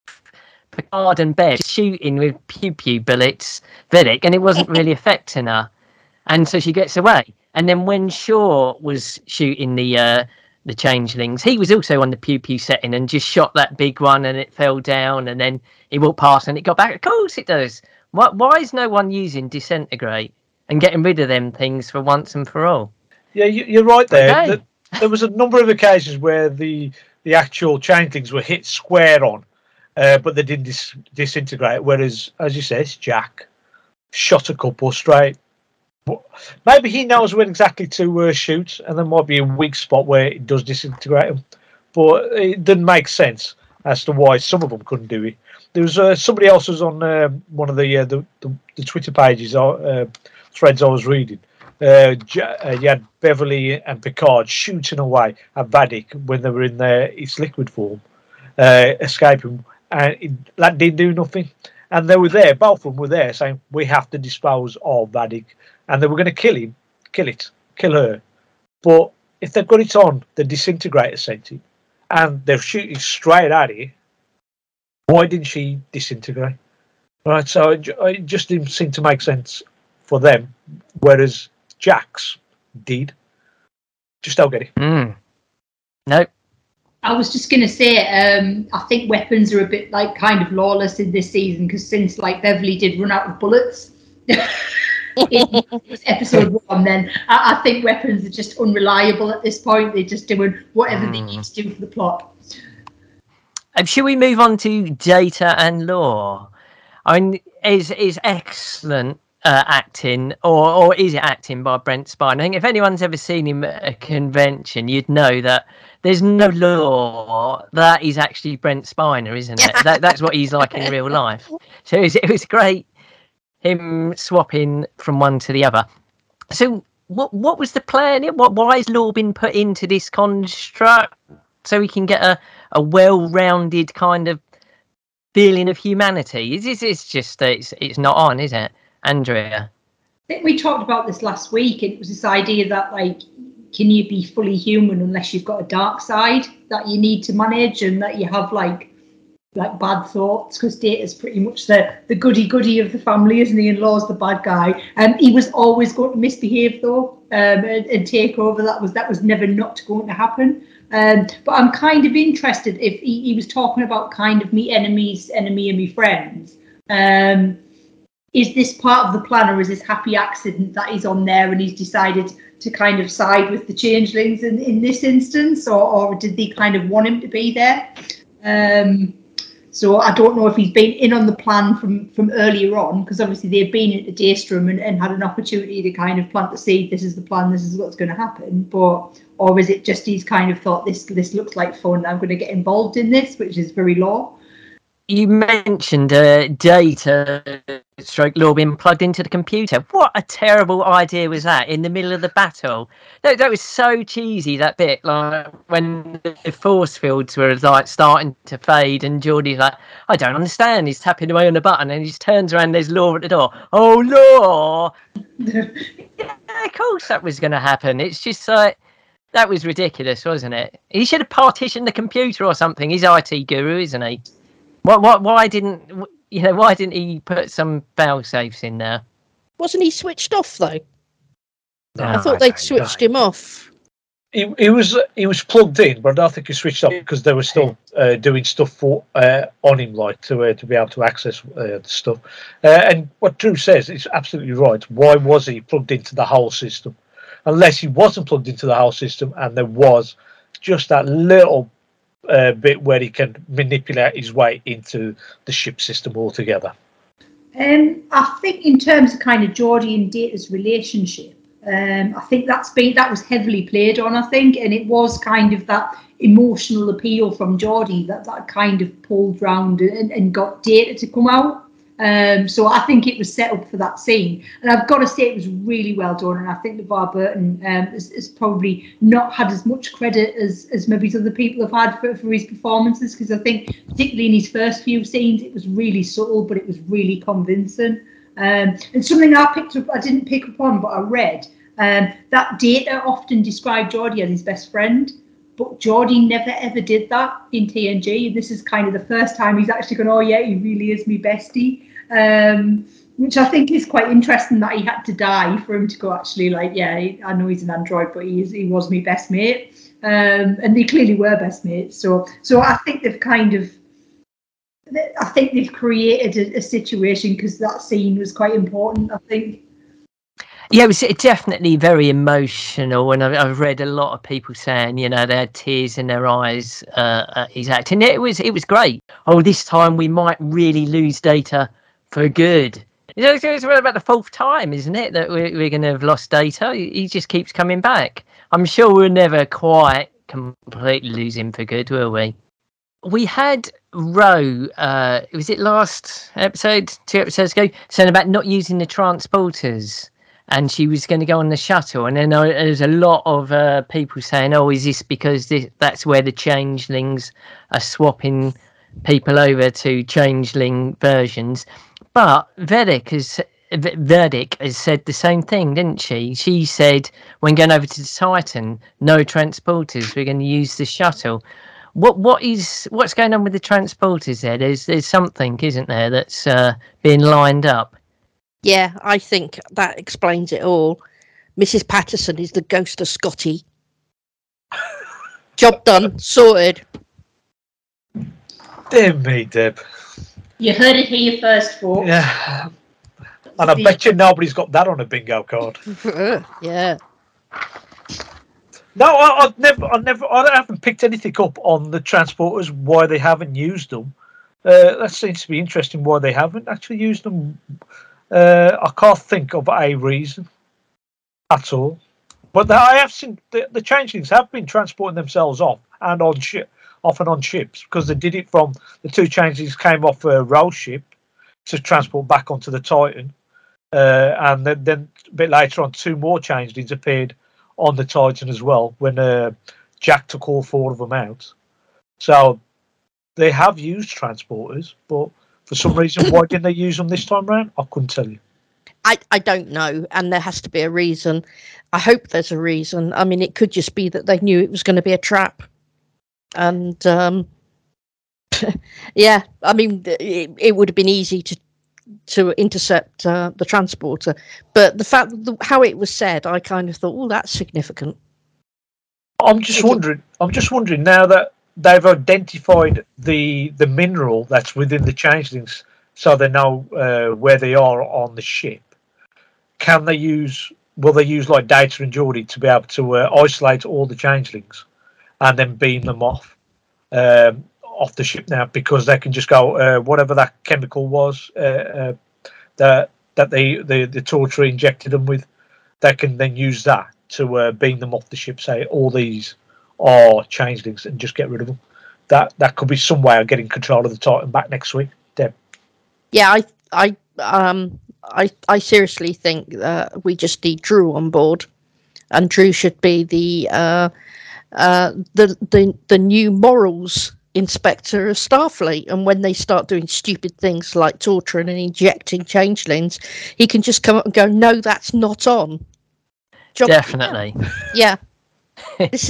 Picard and Bev shooting with pew pew bullets, Vedic, and it wasn't really affecting her. And so she gets away. And then when Shaw was shooting the uh, the changelings, he was also on the pew pew setting and just shot that big one, and it fell down, and then he walked past and it got back. Of course it does. Why, why is no one using disintegrate? and getting rid of them things for once and for all. Yeah, you, you're right there. Okay. The, there was a number of occasions where the the actual changelings were hit square on, uh, but they didn't dis- disintegrate. Whereas, as you say, it's Jack shot a couple straight. But maybe he knows when exactly to uh, shoot, and there might be a weak spot where it does disintegrate them. But it didn't make sense as to why some of them couldn't do it. There was uh, somebody else was on uh, one of the, uh, the, the the Twitter pages, uh, threads I was reading. Uh, uh, you had Beverly and Picard shooting away at Vadik when they were in their its liquid form, uh, escaping, and it, that didn't do nothing. And they were there, both of them were there, saying we have to dispose of Vadik, and they were going to kill him, kill it, kill her. But if they've got it on the disintegrator sentient, and they're shooting straight at it, why didn't she disintegrate? Right, so it, it just didn't seem to make sense for them, whereas Jax did. Just don't get it. Mm. Nope. I was just going to say, um, I think weapons are a bit like kind of lawless in this season because since like Beverly did run out of bullets in episode one, then I, I think weapons are just unreliable at this point. They're just doing whatever mm. they need to do for the plot. Um, should we move on to Data and Law? I mean, is is excellent. Uh, acting, or or is it acting by Brent Spiner? I think if anyone's ever seen him at a convention, you'd know that there's no law. That is actually Brent Spiner, isn't it? that that's what he's like in real life. So it was, it was great him swapping from one to the other. So what what was the plan? What why has law been put into this construct so we can get a, a well-rounded kind of feeling of humanity? Is this it's just that it's it's not on, is it? Andrea, I think we talked about this last week. It was this idea that, like, can you be fully human unless you've got a dark side that you need to manage, and that you have like like bad thoughts? Because Data's pretty much the the goody goody of the family, isn't he? And Law's the bad guy. And um, he was always going to misbehave though, um, and, and take over. That was that was never not going to happen. Um, but I'm kind of interested if he, he was talking about kind of me enemies, enemy, and me friends. Um, Is this part of the plan, or is this happy accident that he's on there and he's decided to kind of side with the changelings in, in this instance, or, or did they kind of want him to be there? Um, so I don't know if he's been in on the plan from, from earlier on, because obviously they've been into Daystrom and, and had an opportunity to kind of plant the seed. This is the plan. This is what's going to happen. But or is it just he's kind of thought this this looks like fun? I'm going to get involved in this, which is very Law. You mentioned uh, Data stroke Law being plugged into the computer. What a terrible idea was that in the middle of the battle? That, that was so cheesy, that bit, like when the force fields were like starting to fade and Geordie's like, I don't understand. He's tapping away on the button and he just turns around and there's Law at the door. Oh, Law! Yeah, of course that was going to happen. It's just like, that was ridiculous, wasn't it? He should have partitioned the computer or something. He's I T guru, isn't he? What? What? Why didn't you know? Why didn't he put some fail safes in there? Wasn't he switched off though? No, I thought they'd switched him off. He, he was he was plugged in, but I don't think he switched off because they were still uh, doing stuff for uh, on him, like to uh, to be able to access uh, the stuff. Uh, and what Drew says is absolutely right. Why was he plugged into the whole system? Unless he wasn't plugged into the whole system, and there was just that little Uh, bit where he can manipulate his way into the ship system altogether. Um, I think in terms of kind of Geordie and Data's relationship, um, I think that's been that was heavily played on. I think, and it was kind of that emotional appeal from Geordie that that kind of pulled round and, and got Data to come out. Um, so I think it was set up for that scene, and I've got to say it was really well done. And I think LeVar Burton um, has, has probably not had as much credit as, as maybe other people have had for, for his performances, because I think particularly in his first few scenes it was really subtle, but it was really convincing. Um, and something I picked up, I didn't pick up on, but I read um, that Data often described Geordie as his best friend. But Geordie never ever did that in T N G, and this is kind of the first time he's actually gone, oh yeah, he really is me bestie, um, which I think is quite interesting that he had to die for him to go, actually, like, yeah, I know he's an android, but he is, he was me best mate, um, and they clearly were best mates. So, so I think they've kind of, I think they've created a, a situation because that scene was quite important, I think. Yeah, it was definitely very emotional, and I've, I've read a lot of people saying, you know, they had tears in their eyes uh, at his acting. It was, it was great. Oh, this time we might really lose Data for good. It's it's about the fourth time, isn't it, that we're, we're going to have lost Data? He he just keeps coming back. I'm sure we'll never quite completely lose him for good, will we? We had Ro, uh, was it last episode, two episodes ago, saying about not using the transporters. And she was going to go on the shuttle, and then uh, there's a lot of uh, people saying, "Oh, is this because this, that's where the changelings are swapping people over to changeling versions?" But Vedic has Verdic has said the same thing, didn't she? She said, "When going over to the Titan, no transporters. We're going to use the shuttle." What what is what's going on with the transporters there? There's there's something, isn't there, that's uh, being lined up. Yeah, I think that explains it all. Missus Patterson is the ghost of Scotty. Job done, sorted. Dear me, Deb. You heard it here first, folks. Yeah. And I bet you nobody's got that on a bingo card. Yeah. No, I, I've never, I never, I haven't picked anything up on the transporters. Why they haven't used them? Uh, that seems to be interesting. Why they haven't actually used them. Uh, I can't think of a reason at all. But the, I have seen the, the changelings have been transporting themselves off and on ship, off and on ships, because they did it from the two changelings came off a Ro ship to transport back onto the Titan, uh, and then, then a bit later on, two more changelings appeared on the Titan as well when uh, Jack took all four of them out. So they have used transporters, but for some reason, why didn't they use them this time round? I couldn't tell you. I, I don't know, and there has to be a reason. I hope there's a reason. I mean, it could just be that they knew it was going to be a trap. And, um, yeah, I mean, it, it would have been easy to to intercept uh, the transporter. But the fact that the, how it was said, I kind of thought, oh, that's significant. I'm just wondering, I'm just wondering now that they've identified the the mineral that's within the changelings, so they know uh, where they are on the ship. Can they use? Will they use like Data and Geordie to be able to uh, isolate all the changelings and then beam them off um, off the ship now? Because they can just go uh, whatever that chemical was uh, uh, that that they the the torturer injected them with. They can then use that to uh, beam them off the ship. Say all these are changelings and just get rid of them. That that could be some way of getting control of the Titan back next week. Deb. Yeah, I I um I I seriously think uh, we just need Drew on board, and Drew should be the uh uh the the the new morals inspector of Starfleet. And when they start doing stupid things like torturing and injecting changelings, he can just come up and go, "No, that's not on." Job Definitely. Yeah. This,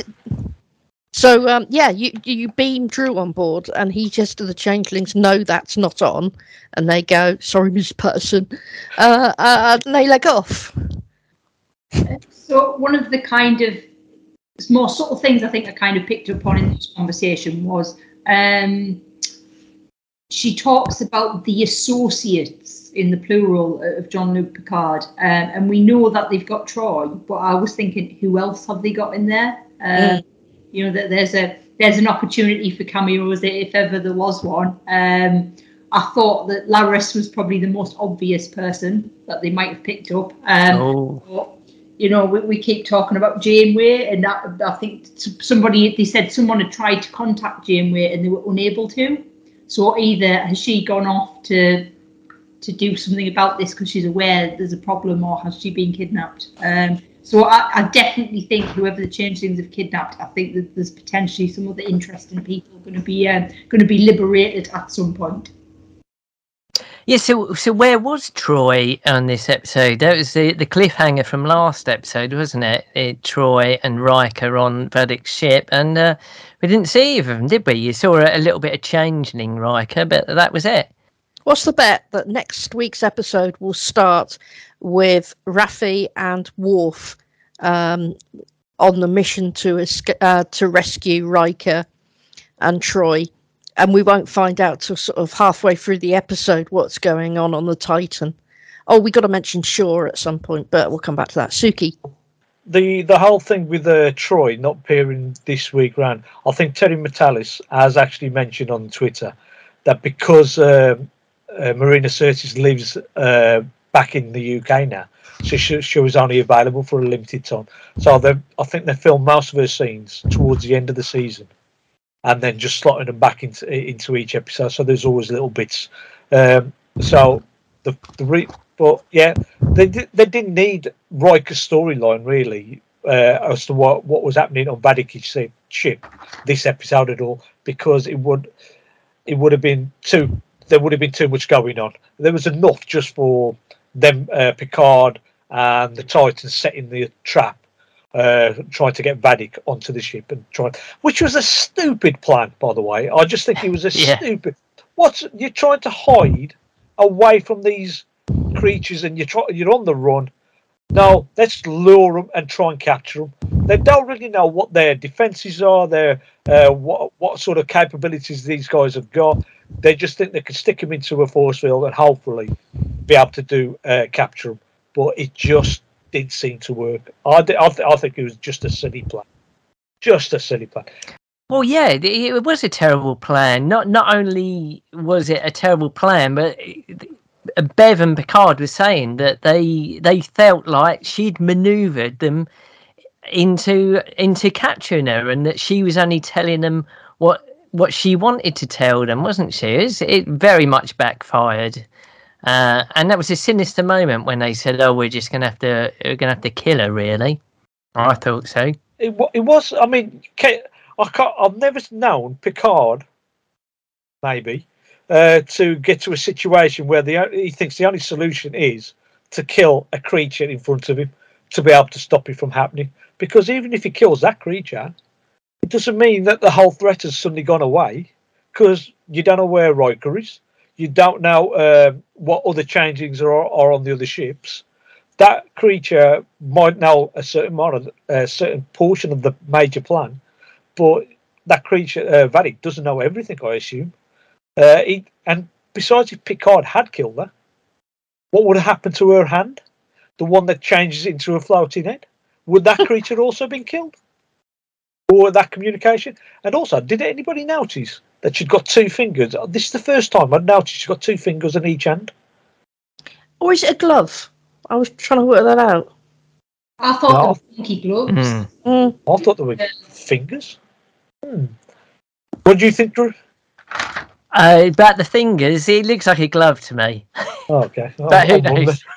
so um, yeah, you you beam Drew on board, and he just to the changelings, "No, that's not on," and they go, "Sorry, Miss Patterson," uh, uh, and they leg off. So one of the kind of more subtle things I think I kind of picked up on in this conversation was um, she talks about the associates in the plural of Jean-Luc Picard, um, and we know that they've got Troy, but I was thinking, who else have they got in there? Um, mm. You know, that there's a there's an opportunity for cameos if ever there was one. Um, I thought that Laris was probably the most obvious person that they might have picked up. Um, oh. But, you know, we, we keep talking about Janeway, and that, I think somebody, they said someone had tried to contact Janeway and they were unable to. So either has she gone off to to do something about this because she's aware there's a problem, or has she been kidnapped? Um, so I, I definitely think whoever the changelings have kidnapped, I think that there's potentially some other interesting people going to be um, going to be liberated at some point. Yeah, so so where was Troy on this episode? That was the, the cliffhanger from last episode, wasn't it? it Troy and Riker on Verdic's ship, and uh, we didn't see either of them, did we? You saw a, a little bit of changeling Riker, but that was it. What's the bet that next week's episode will start with Raffi and Worf um, on the mission to esca- uh, to rescue Riker and Troy? And we won't find out till sort of halfway through the episode what's going on on the Titan. Oh, we got to mention Shaw at some point, but we'll come back to that. Suki. The the whole thing with uh, Troy not appearing this week round, I think Terry Metalis has actually mentioned on Twitter that because um uh, Marina Sirtis lives uh, back in the U K now, so she, she was only available for a limited time. So they, I think they filmed most of her scenes towards the end of the season, and then just slotting them back into into each episode. So there's always little bits. Um, so the the re- but yeah, they did, they didn't need Riker's storyline really uh, as to what, what was happening on Vadic's ship this episode at all, because it would it would have been too there would have been too much going on. There was enough just for them, uh, Picard and the Titans setting the trap, uh, trying to get Vadic onto the ship and trying, which was a stupid plan, by the way. I just think it was a yeah. stupid. What's you're trying to hide away from these creatures, and you're try, you're on the run. No, let's lure them and try and capture them. They don't really know what their defenses are, their uh, what what sort of capabilities these guys have got. They just think they can stick them into a force field and hopefully be able to do uh, capture them. But it just didn't seem to work. I, th- I, th- I think it was just a silly plan. Just a silly plan. Well, yeah, it, it was a terrible plan. Not not only was it a terrible plan, but Bev and Picard were saying that they they felt like she'd manoeuvred them into into capturing her, and that she was only telling them what what she wanted to tell them, wasn't she? It, was, it very much backfired, uh, and that was a sinister moment when they said, "Oh, we're just gonna have to we're gonna have to kill her." Really, I thought so. It it was. I mean, I can't, I've never known Picard, maybe, uh, to get to a situation where the he thinks the only solution is to kill a creature in front of him to be able to stop it from happening. Because even if he kills that creature, it doesn't mean that the whole threat has suddenly gone away, because you don't know where Riker is. You don't know uh, what other changings are, are on the other ships. That creature might know a certain amount, a certain portion of the major plan, but that creature, uh, Vadic, doesn't know everything, I assume. Uh, he, and besides, if Picard had killed her, what would have happened to her hand? The one that changes into a floating head? Would that creature also been killed? Or that communication? And also, did anybody notice that she'd got two fingers? This is the first time I'd noticed she's got two fingers on each hand. Or is it a glove? I was trying to work that out. I thought No. they were pinky gloves. Mm. Mm. I thought they were fingers. Hmm. What do you think, Drew? Uh, about the fingers, it looks like a glove to me. Oh, okay. Oh, But who I'm wrong knows?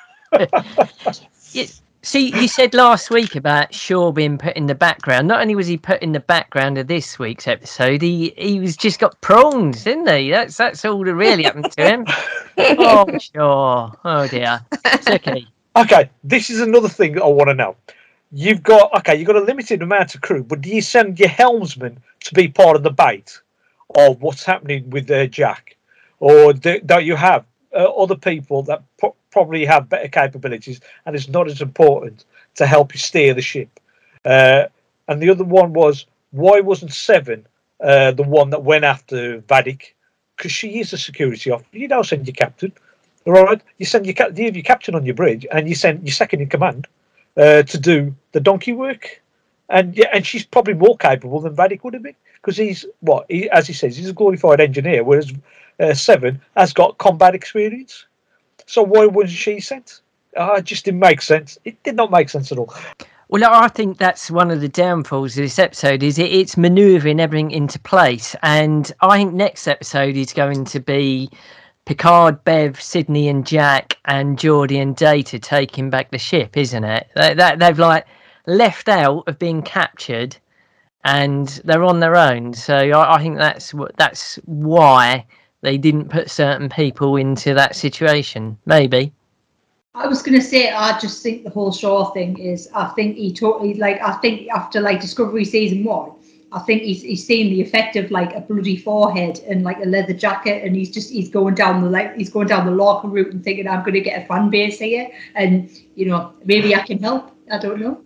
Yeah, see, you said last week about Shaw being put in the background. Not only was he put in the background of this week's episode, he he was just got prawns, didn't he? That's that's all that really happened to him. Oh, Shaw. Oh dear. It's okay. Okay, this is another thing I want to know. You've got okay, you've got a limited amount of crew, but do you send your helmsman to be part of the bait of what's happening with uh, Jack, or do, don't you have uh, other people that pro- probably have better capabilities and it's not as important to help you steer the ship? Uh, and the other one was, why wasn't Seven uh, the one that went after Vadic? Because she is a security officer. You don't send your captain. All right, you send your, cap- you have your captain on your bridge, and you send your second in command uh, to do the donkey work, and yeah, and she's probably more capable than Vadic would have been, because he's what, he, as he says, he's a glorified engineer, whereas uh, Seven has got combat experience. So why wasn't she sent? Uh, it just didn't make sense. It did not make sense at all. Well, I think that's one of the downfalls of this episode, is it, it's manoeuvring everything into place. And I think next episode is going to be Picard, Bev, Sydney and Jack and Geordie and Data taking back the ship, isn't it? That, that they've like left out of being captured and they're on their own. So I, I think that's what that's why they didn't put certain people into that situation. Maybe. I was going to say, I just think the whole Shaw thing is, I think he totally, like, I think after, like, Discovery Season one, I think he's he's seeing the effect of, like, a bloody forehead and, like, a leather jacket, and he's just, he's going down the, like, he's going down the Lorca route and thinking, I'm going to get a fan base here, and, you know, maybe I can help. I don't know.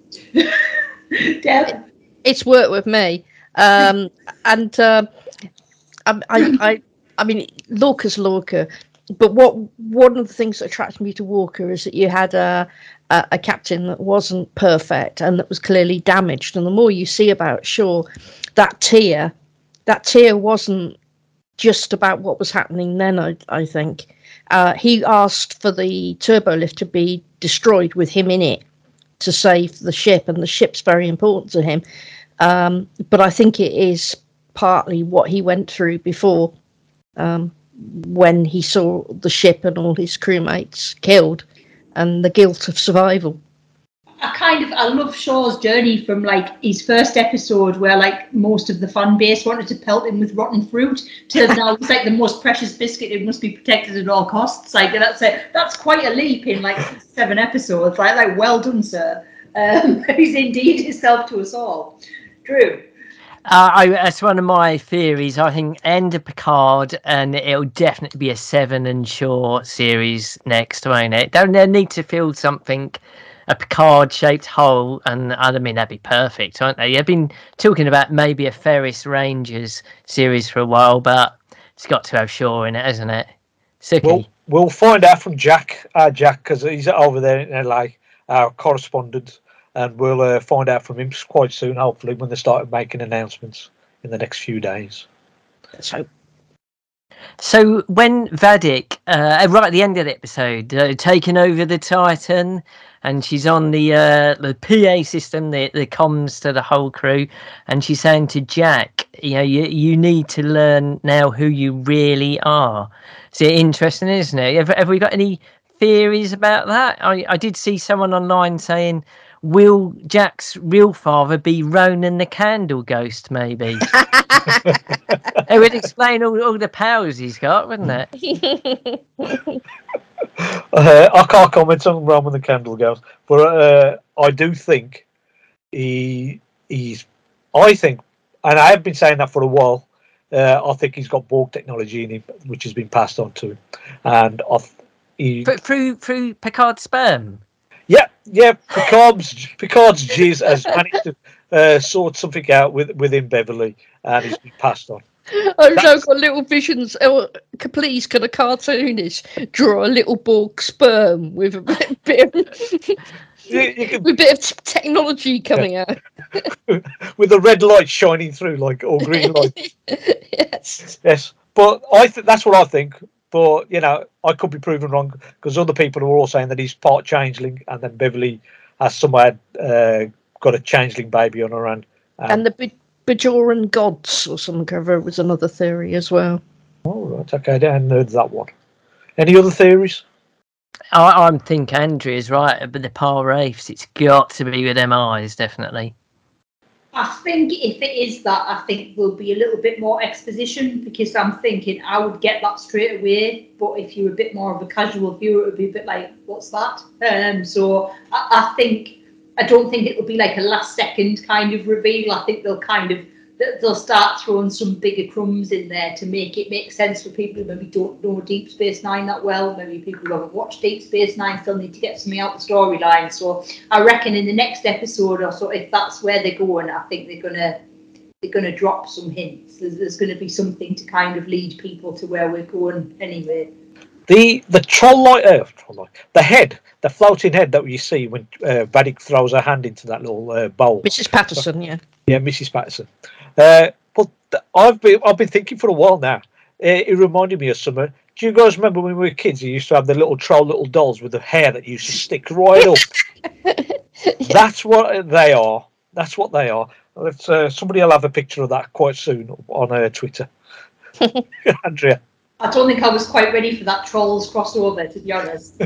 Deb? It's worked with me. Um, and um, I, I, I, I mean, Lorca's Lorca. but what one of the things that attracted me to Walker is that you had a, a a captain that wasn't perfect and that was clearly damaged. And the more you see about Shaw, that tier, that tier wasn't just about what was happening then. I, I think uh, he asked for the turbo lift to be destroyed with him in it to save the ship, and the ship's very important to him. Um, but I think it is partly what he went through before. Um, when he saw the ship and all his crewmates killed, and the guilt of survival. I kind of, I love Shaw's journey from like his first episode where like most of the fan base wanted to pelt him with rotten fruit to now it's like the most precious biscuit, it must be protected at all costs. Like that's a, that's quite a leap in like seven episodes, right? Like, well done, sir. Um, he's indeed himself to us all. Drew. Uh, I, that's one of my theories. I think end of Picard, and it'll definitely be a Seven and Shaw series next, won't it? Don't they need to fill something, a Picard-shaped hole? And I mean, that'd be perfect, aren't they? They've been talking about maybe a Ferris Rangers series for a while, but it's got to have Shaw in it, hasn't it? Suki. We'll, we'll find out from Jack, uh, Jack, because he's over there in L A, our correspondent. And we'll uh, find out from him quite soon, hopefully, when they start making announcements in the next few days. So, so when Vadik, uh, right at the end of the episode, uh, taking over the Titan, and she's on the uh, the P A system, the, the comms to the whole crew, and she's saying to Jack, you know, you, you need to learn now who you really are. It's interesting, isn't it? Have, have we got any theories about that? I, I did see someone online saying, will Jack's real father be Ronan the Candle Ghost, maybe? It would explain all, all the powers he's got, wouldn't it? uh, I can't comment on Ronan the Candle Ghost, but uh, I do think he he's. I think, and I have been saying that for a while. Uh, I think he's got Borg technology in him, which has been passed on to him, and I he But through through Picard's sperm. Yeah, yeah. Picard's Picard's jizz has managed to uh, sort something out with within Beverly, and it's been passed on. I've now got little visions. Oh, please, can a cartoonist draw a little Borg sperm with a bit, bit of, You, you can, with a bit of technology coming out? with the red light shining through, like or green light. Yes. Yes, but I think that's what I think. But, you know, I could be proven wrong because other people are all saying that he's part changeling, and then Beverly has somewhere uh, got a changeling baby on her hand. Um, And the Be- Bajoran gods or some cover was another theory as well. oh, right, okay, I hadn't heard that one. Any other theories? I, I think Andrea's right, but the Par Wraiths, it's got to be with them eyes, definitely. I think if it is that, I think there'll be a little bit more exposition, because I'm thinking I would get that straight away. But if you're a bit more of a casual viewer, it would be a bit like, what's that? Um, so I, I think, I don't think it will be like a last second kind of reveal. I think they'll kind of, they'll start throwing some bigger crumbs in there to make it make sense for people who maybe don't know Deep Space Nine that well. Maybe people who haven't watched Deep Space Nine still need to get something out the storyline. So I reckon in the next episode or so, if that's where they're going, I think they're gonna they're gonna drop some hints. There's, there's going to be something to kind of lead people to where we're going anyway. The the troll light, uh, troll light, the head, the floating head that you see when uh, Vadik throws her hand into that little uh, bowl. Missus Patterson, yeah. Yeah, Missus Patterson. Uh, but th- I've been I've been thinking for a while now. It, it reminded me of summer. Do you guys remember when we were kids? You used to have the little troll little dolls with the hair that used to stick right up. Yeah. That's what they are. That's what they are. Let's, uh, somebody will have a picture of that quite soon on uh, Twitter. Andrea. I don't think I was quite ready for that Trolls crossover, to be honest.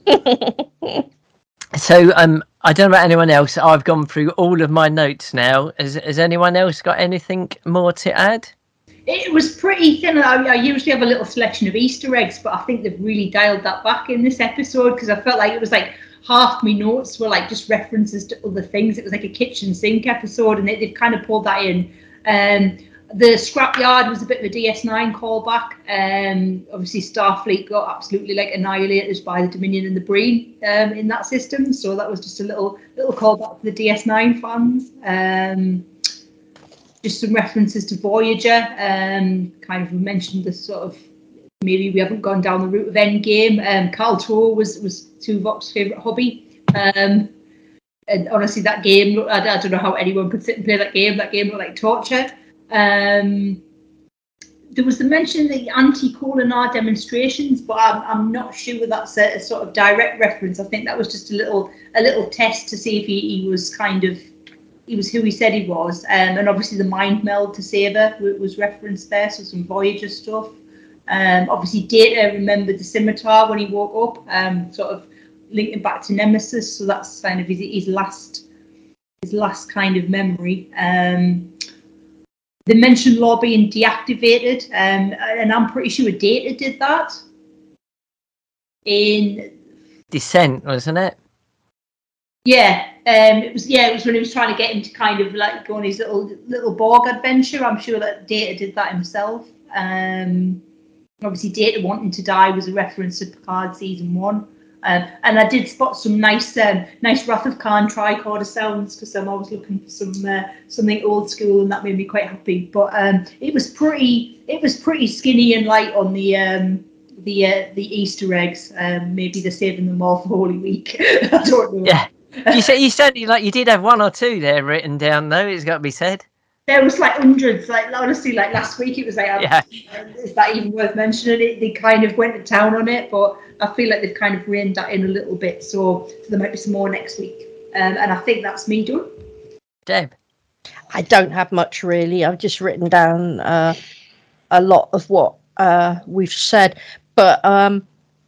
Um, So um, I don't know about anyone else. I've gone through all of my notes now. Has, has anyone else got anything more to add? It was pretty thin. I, I usually have a little selection of Easter eggs, but I think they've really dialed that back in this episode, because I felt like it was like half my notes were like just references to other things. It was like a kitchen sink episode, and they, they've kind of pulled that in. Um, the scrapyard was a bit of a D S nine callback. Um, obviously, Starfleet got absolutely like annihilated by the Dominion and the Breen um, in that system, so that was just a little little callback for the D S nine fans. Um, just some references to Voyager. Um, kind of mentioned the sort of maybe we haven't gone down the route of Endgame. Um, Carl Tour was was Tuvok's favourite hobby. Um, and honestly, that game, I, I don't know how anyone could sit and play that game. That game looked like torture. Um, there was the mention of the anti-Kolinar demonstrations, but I'm, I'm not sure that's a, a sort of direct reference. I think that was just a little a little test to see if he, he was kind of he was who he said he was. Um, and obviously the mind meld to Saber was referenced there, so some Voyager stuff. Um, obviously Data remembered the scimitar when he woke up, um, sort of linking back to Nemesis. So that's kind of his, his last his last kind of memory. Um, They mentioned Law being deactivated, um, and I'm pretty sure Data did that in Descent, wasn't it? Yeah, um, it was. Yeah, it was when he was trying to get him to kind of like go on his little little Borg adventure. I'm sure that Data did that himself. Um, obviously, Data wanting to die was a reference to Picard season one. Um, and I did spot some nice, um, nice Wrath of Khan tricorder sounds because I'm always looking for some uh, something old school, and that made me quite happy. But um, it was pretty, it was pretty skinny and light on the um, the uh, the Easter eggs. Um, maybe they're saving them all for Holy Week. I don't know. Yeah, you said you certainly like you did have one or two there written down though. It's got to be said. There was like hundreds. Like honestly, like last week it was like, yeah. Is that even worth mentioning? It they kind of went to town on it, but I feel like they've kind of reined that in a little bit. So, so there might be some more next week. Um, and I think that's me done. Deb, I don't have much really. I've just written down uh, a lot of what uh, we've said, but um,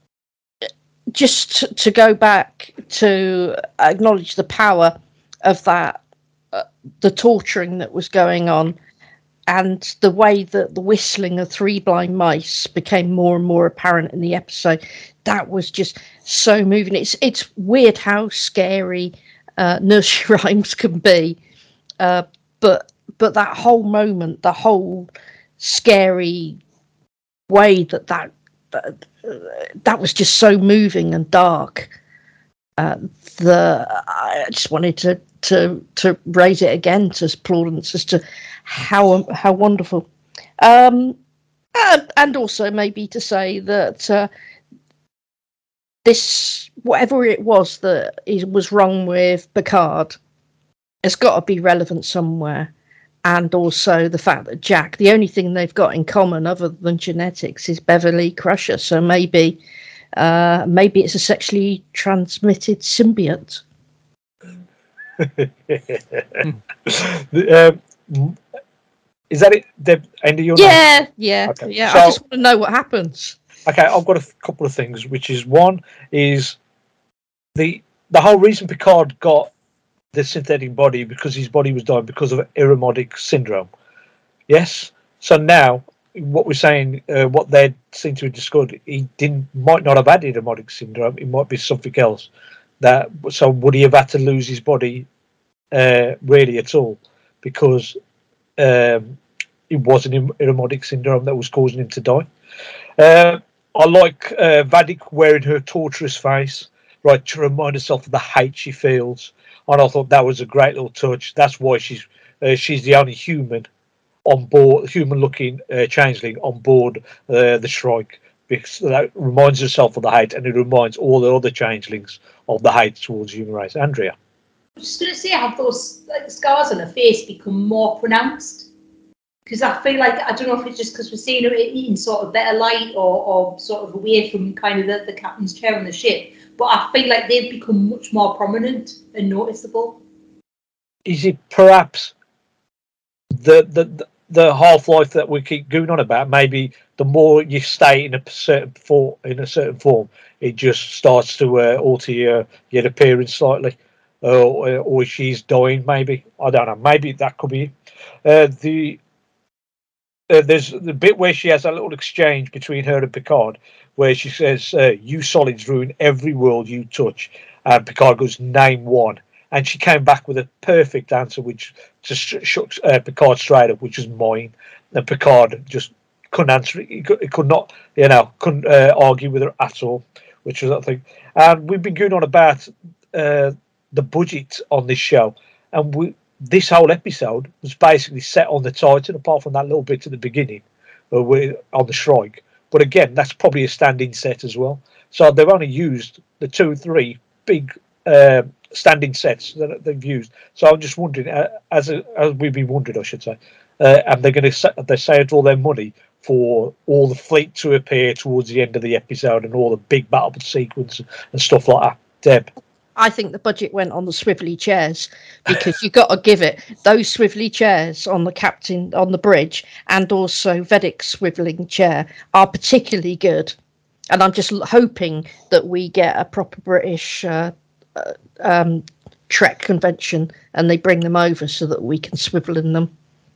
just to go back to acknowledge the power of that. Uh, the torturing that was going on and the way that the whistling of three blind mice became more and more apparent in the episode, that was just so moving. It's it's weird how scary uh, nursery rhymes can be, uh, but but that whole moment, the whole scary way that that that, uh, that was just so moving and dark. Uh, the I just wanted to to to raise it again to plaudits as to how how wonderful, um, and, and also maybe to say that uh, this whatever it was that is, was wrong with Picard has got to be relevant somewhere, and also the fact that Jack, the only thing they've got in common other than genetics is Beverly Crusher, so maybe. Uh, maybe it's a sexually transmitted symbiote. um, is that it? The end of your Yeah, note? yeah, okay. yeah. So, I just want to know what happens. Okay, I've got a f- couple of things, which is one is the the whole reason Picard got the synthetic body because his body was dying because of Irumodic syndrome. Yes, so now. What we're saying, uh, what they seem to have discovered, he didn't, might not have had Irumodic syndrome. It might be something else. That so would he have had to lose his body, uh, really at all, because um, it wasn't Irumodic syndrome that was causing him to die. Uh, I like uh, Vadik wearing her torturous face, right, to remind herself of the hate she feels, and I thought that was a great little touch. That's why she's uh, she's the only human. On board, human-looking uh, changeling on board uh, the Shrike, because that reminds herself of the hate, and it reminds all the other changelings of the hate towards human race. Andrea, I'm just going to say, have those like the scars on her face become more pronounced? Because I feel like I don't know if it's just because we're seeing her in sort of better light or, or sort of away from kind of the, the captain's chair on the ship, but I feel like they've become much more prominent and noticeable. Is it perhaps? The, the the half-life that we keep going on about, maybe the more you stay in a certain form, in a certain form, it just starts to uh, alter your, your appearance slightly, uh, or, or she's dying. Maybe I don't know. Maybe that could be uh, the. Uh, there's the bit where she has a little exchange between her and Picard, where she says, uh, "You solids ruin every world you touch," and Picard goes, "Name one." And she came back with a perfect answer, which just shook uh, Picard straight up, which was mine. And Picard just couldn't answer it. He could, he could not, you know, couldn't uh, argue with her at all, which was that thing. And we've been going on about uh, the budget on this show. And we, this whole episode was basically set on the Titan, apart from that little bit at the beginning uh, on the Shrike, But again, that's probably a standing set as well. So they've only used the two or three big uh, standing sets that they've used. So I'm just wondering, uh, as a, as we've been wondering, I should say, uh, and they're going to they saved all their money for all the fleet to appear towards the end of the episode and all the big battle sequence and stuff like that. Deb. I think the budget went on the swivelly chairs, because you got to give it those swivelly chairs on the captain on the bridge, and also Vedek's swiveling chair are particularly good. And I'm just hoping that we get a proper British uh, uh, um, Trek convention and they bring them over so that we can swivel in them.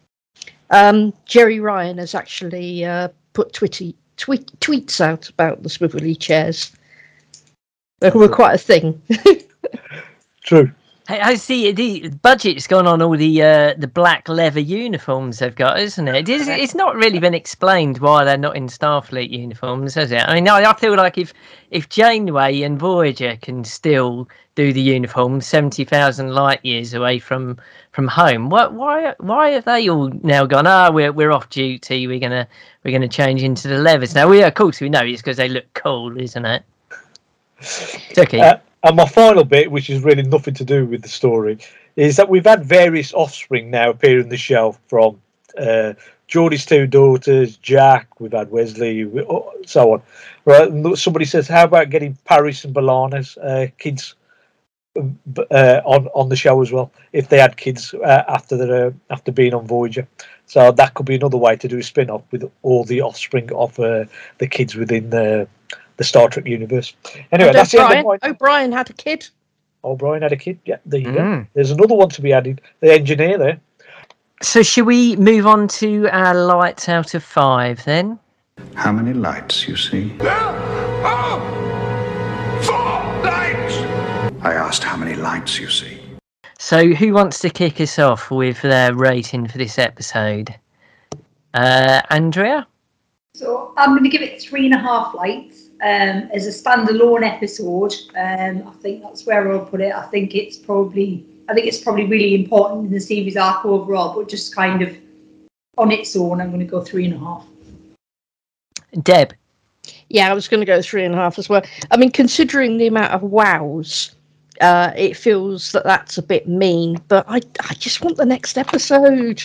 Um, Jerry Ryan has actually uh, put twitty, tweet, tweets out about the swivelly chairs. They were quite a thing. True. I, I see the budget's gone on all the uh, the black leather uniforms they've got, isn't it? It is, it's not really been explained why they're not in Starfleet uniforms, has it? I mean, I, I feel like if if Janeway and Voyager can still do the uniform seventy thousand light years away from from home, what why why have they all now gone? Ah, oh, we're we're off duty. We're gonna we're gonna change into the leathers now. We of course we know it's because they look cool, isn't it? It's okay. Uh, and my final bit, which is really nothing to do with the story, is that we've had various offspring now appear in the show, from uh, Geordie's two daughters, Jack, we've had Wesley, so on. Right? And somebody says, how about getting Paris and B'Elanna's uh, kids uh, on on the show as well, if they had kids uh, after the, uh, after being on Voyager? So that could be another way to do a spin-off with all the offspring of uh, the kids within the the Star Trek universe. Anyway, and that's the end of my... O'Brien had a kid. O'Brien had a kid. Yeah, there you Mm. go. There's another one to be added. The engineer there. So should we move on to our lights out of five then? How many lights you see? Oh! Four lights! I asked how many lights you see. So who wants to kick us off with their rating for this episode? Uh, Andrea? So I'm going to give it three and a half lights um, as a standalone episode. Um, I think that's where I'll put it. I think it's probably, I think it's probably really important in the series arc overall, but just kind of on its own, I'm going to go three and a half. Deb? Yeah, I was going to go three and a half as well. I mean, considering the amount of wows, uh, it feels that that's a bit mean, but I, I just want the next episode.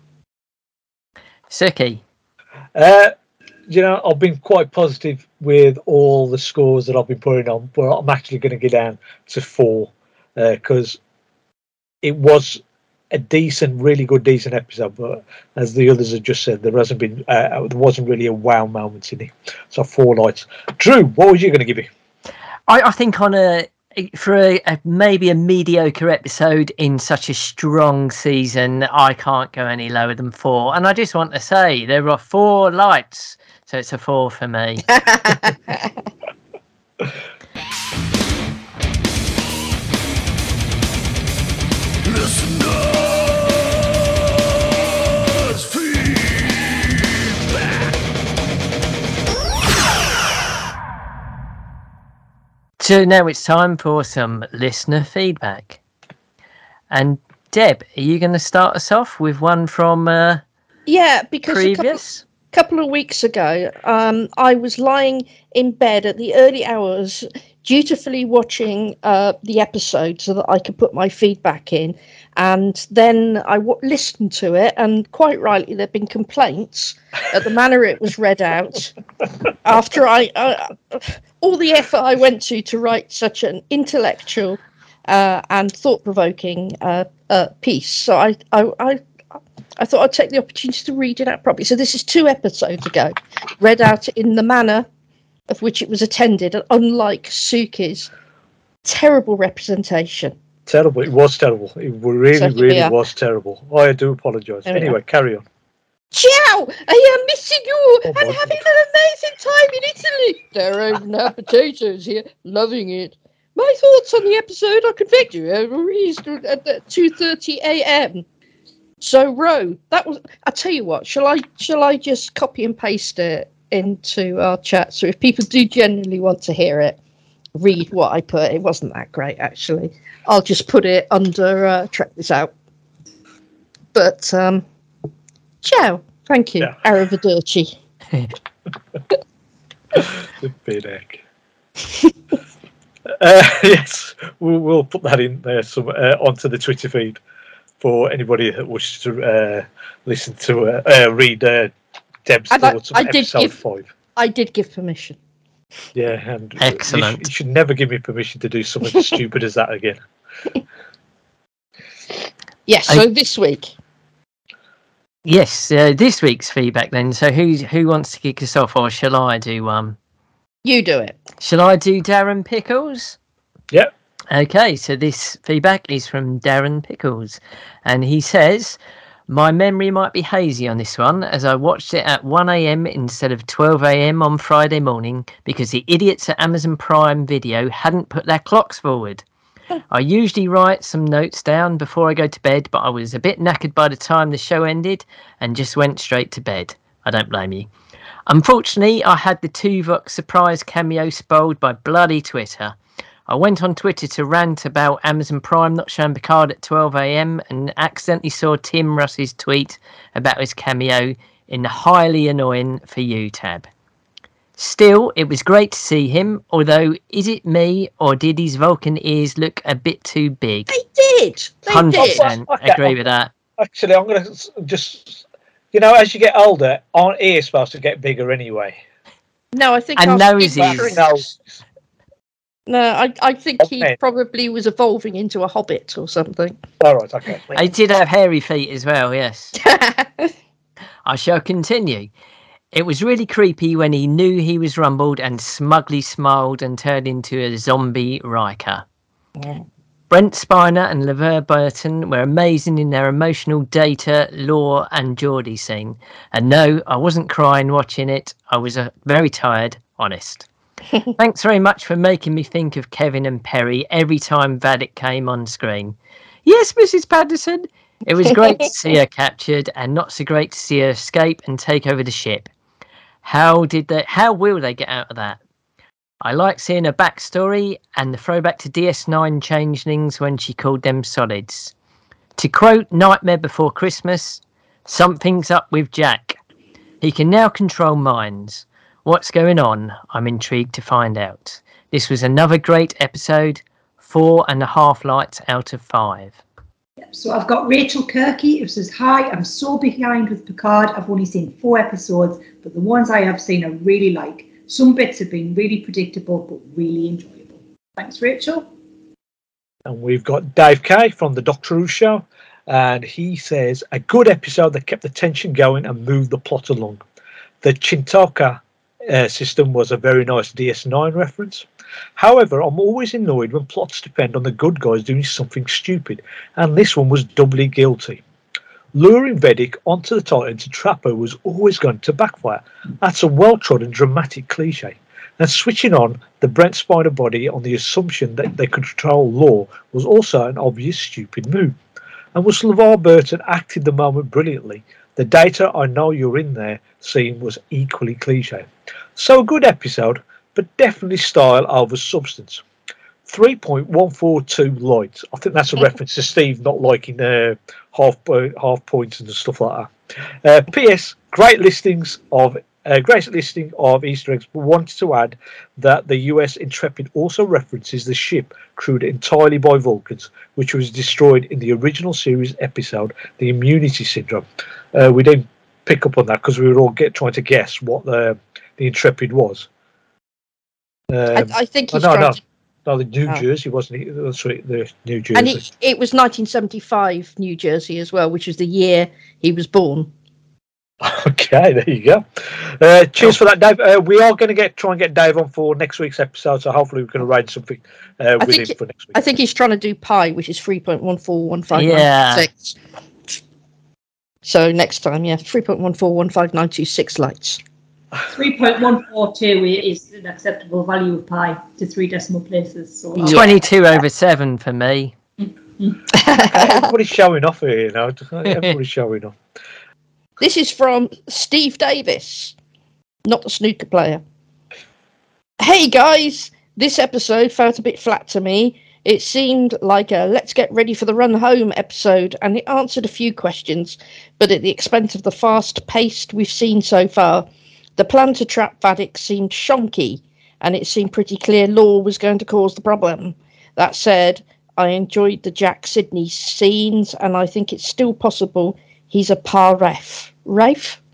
Suki? Uh, you know, I've been quite positive with all the scores that I've been putting on, but I'm actually going to get down to four because uh, it was a decent, really good, decent episode. But as the others have just said, there hasn't been, uh, there wasn't really a wow moment in it. So four lights. Drew, what was you going to give it? I, I think on a for a, a maybe a mediocre episode in such a strong season, I can't go any lower than four. And I just want to say there are four lights, so it's a four for me. Listeners, feedback. So now it's time for some listener feedback. And Deb, are you going to start us off with one from uh, Yeah, because a couple, previous? couple of weeks ago, um, I was lying in bed at the early hours, dutifully watching uh, the episode so that I could put my feedback in. And then I w- listened to it, and quite rightly, there have been complaints at the manner it was read out. After I, uh, all the effort I went to to write such an intellectual uh, and thought-provoking uh, uh, piece, so I, I, I, I thought I'd take the opportunity to read it out properly. So this is two episodes ago, read out in the manner of which it was attended, and unlike Suki's terrible representation. Terrible. It was terrible. It really, So here we really are. was terrible. I do apologise. There we Anyway, carry on. Ciao! I am missing you Oh, and my having an amazing time in Italy. There are even now potatoes here, loving it. My thoughts on the episode are conveyed to you uh, released at two thirty a.m. So, Ro, that was. I tell you what. Shall I? Shall I just copy and paste it into our chat? So if people do genuinely want to hear it, read what I put. It wasn't that great, actually. I'll just put it under. Uh, check this out. But um, ciao. Thank you. Yeah. Arrivederci. The big egg. uh, yes, we'll, we'll put that in there some uh, onto the Twitter feed for anybody that wishes to uh, listen to uh, uh, read uh, Deb's And I- thoughts on I did episode give- five. I did give permission. Yeah, and Excellent. You, sh- you should never give me permission to do something as stupid as that again. Yes, I- so this week. Yes, uh, this week's feedback then. So who's who wants to kick us off, or shall I do one? You do it. Shall I do Darren Pickles? Yep. Okay, so this feedback is from Darren Pickles, and he says, "My memory might be hazy on this one, as I watched it at one a.m. instead of twelve a.m. on Friday morning because the idiots at Amazon Prime Video hadn't put their clocks forward. I usually write some notes down before I go to bed, but I was a bit knackered by the time the show ended and just went straight to bed. I don't blame you. Unfortunately, I had the Tuvok surprise cameo spoiled by bloody Twitter. I went on Twitter to rant about Amazon Prime not showing Picard at twelve a.m. and accidentally saw Tim Russ's tweet about his cameo in the highly annoying For You tab. Still, it was great to see him, although is it me or did his Vulcan ears look a bit too big? They did. They one hundred did. percent Okay. agree with that. Actually, I'm going to just, you know, as you get older, aren't ears supposed to get bigger anyway? No, I think And our noses. skin shrinks. No. No, I, I think he Okay. probably was evolving into a hobbit or something. All right, okay. I did have hairy feet as well, yes. I shall continue. It was really creepy when he knew he was rumbled and smugly smiled and turned into a zombie Riker. Brent Spiner and LeVar Burton were amazing in their emotional Data, Lore and Geordie scene. And no, I wasn't crying watching it. I was uh, very tired, honest. Thanks very much for making me think of Kevin and Perry every time Vadik came on screen. Yes, Missus Patterson. It was great to see her captured and not so great to see her escape and take over the ship. How did they? How will they get out of that? I like seeing her backstory and the throwback to D S nine changelings when she called them solids. To quote Nightmare Before Christmas, something's up with Jack. He can now control minds. What's going on? I'm intrigued to find out. This was another great episode. Four and a half lights out of five. Yep, so I've got Rachel Kirky who says, "Hi, I'm so behind with Picard. I've only seen four episodes, but the ones I have seen I really like. Some bits have been really predictable, but really enjoyable." Thanks, Rachel. And we've got Dave Kay from the Doctor Who show, and he says, "A good episode that kept the tension going and moved the plot along. The Chintoka uh, system was a very nice D S nine reference. However, I'm always annoyed when plots depend on the good guys doing something stupid, and this one was doubly guilty. Luring Vedic onto the Titan to trap her was always going to backfire. That's a well-trodden dramatic cliche. And switching on the Brent Spiner body on the assumption that they could control Law was also an obvious stupid move. And was LeVar Burton acted the moment brilliantly, the Data I know you're in there scene was equally cliche. So a good episode, but definitely style over substance. three point one four two lights. I think that's a reference to Steve not liking uh, half po- half points and stuff like that. Uh, P S. Great listings of uh, great listing of Easter eggs. But wanted to add that the U S Intrepid also references the ship crewed entirely by Vulcans, which was destroyed in the original series episode, The Immunity Syndrome. Uh, we didn't pick up on that because we were all get trying to guess what the the Intrepid was. Um, I, I think oh, he's no, trying no. to, No, the New Oh. Jersey wasn't it? That's right, the New Jersey. and it, it was nineteen seventy-five New Jersey as well, which was the year he was born. Okay, there you go. Uh, cheers for that, Dave. Uh, we are going to get try and get Dave on for next week's episode, so hopefully we can arrange something uh, with think him it- for next week. I think he's trying to do pi, which is three point one four one five nine Yeah. six. So next time, yeah, three point one four one five nine two six lights. three point one four two is an acceptable value of pi to three decimal places. So I'll- twenty-two over seven for me. Everybody's showing off here, you know. Everybody's showing off. This is from Steve Davis, not the snooker player. Hey guys, this episode felt a bit flat to me. It seemed like a let's get ready for the run home episode, and it answered a few questions, but at the expense of the fast pace we've seen so far. The plan to trap Vadik seemed shonky, and it seemed pretty clear Law was going to cause the problem. That said, I enjoyed the Jack Sydney scenes, and I think it's still possible he's a par ref. Rafe?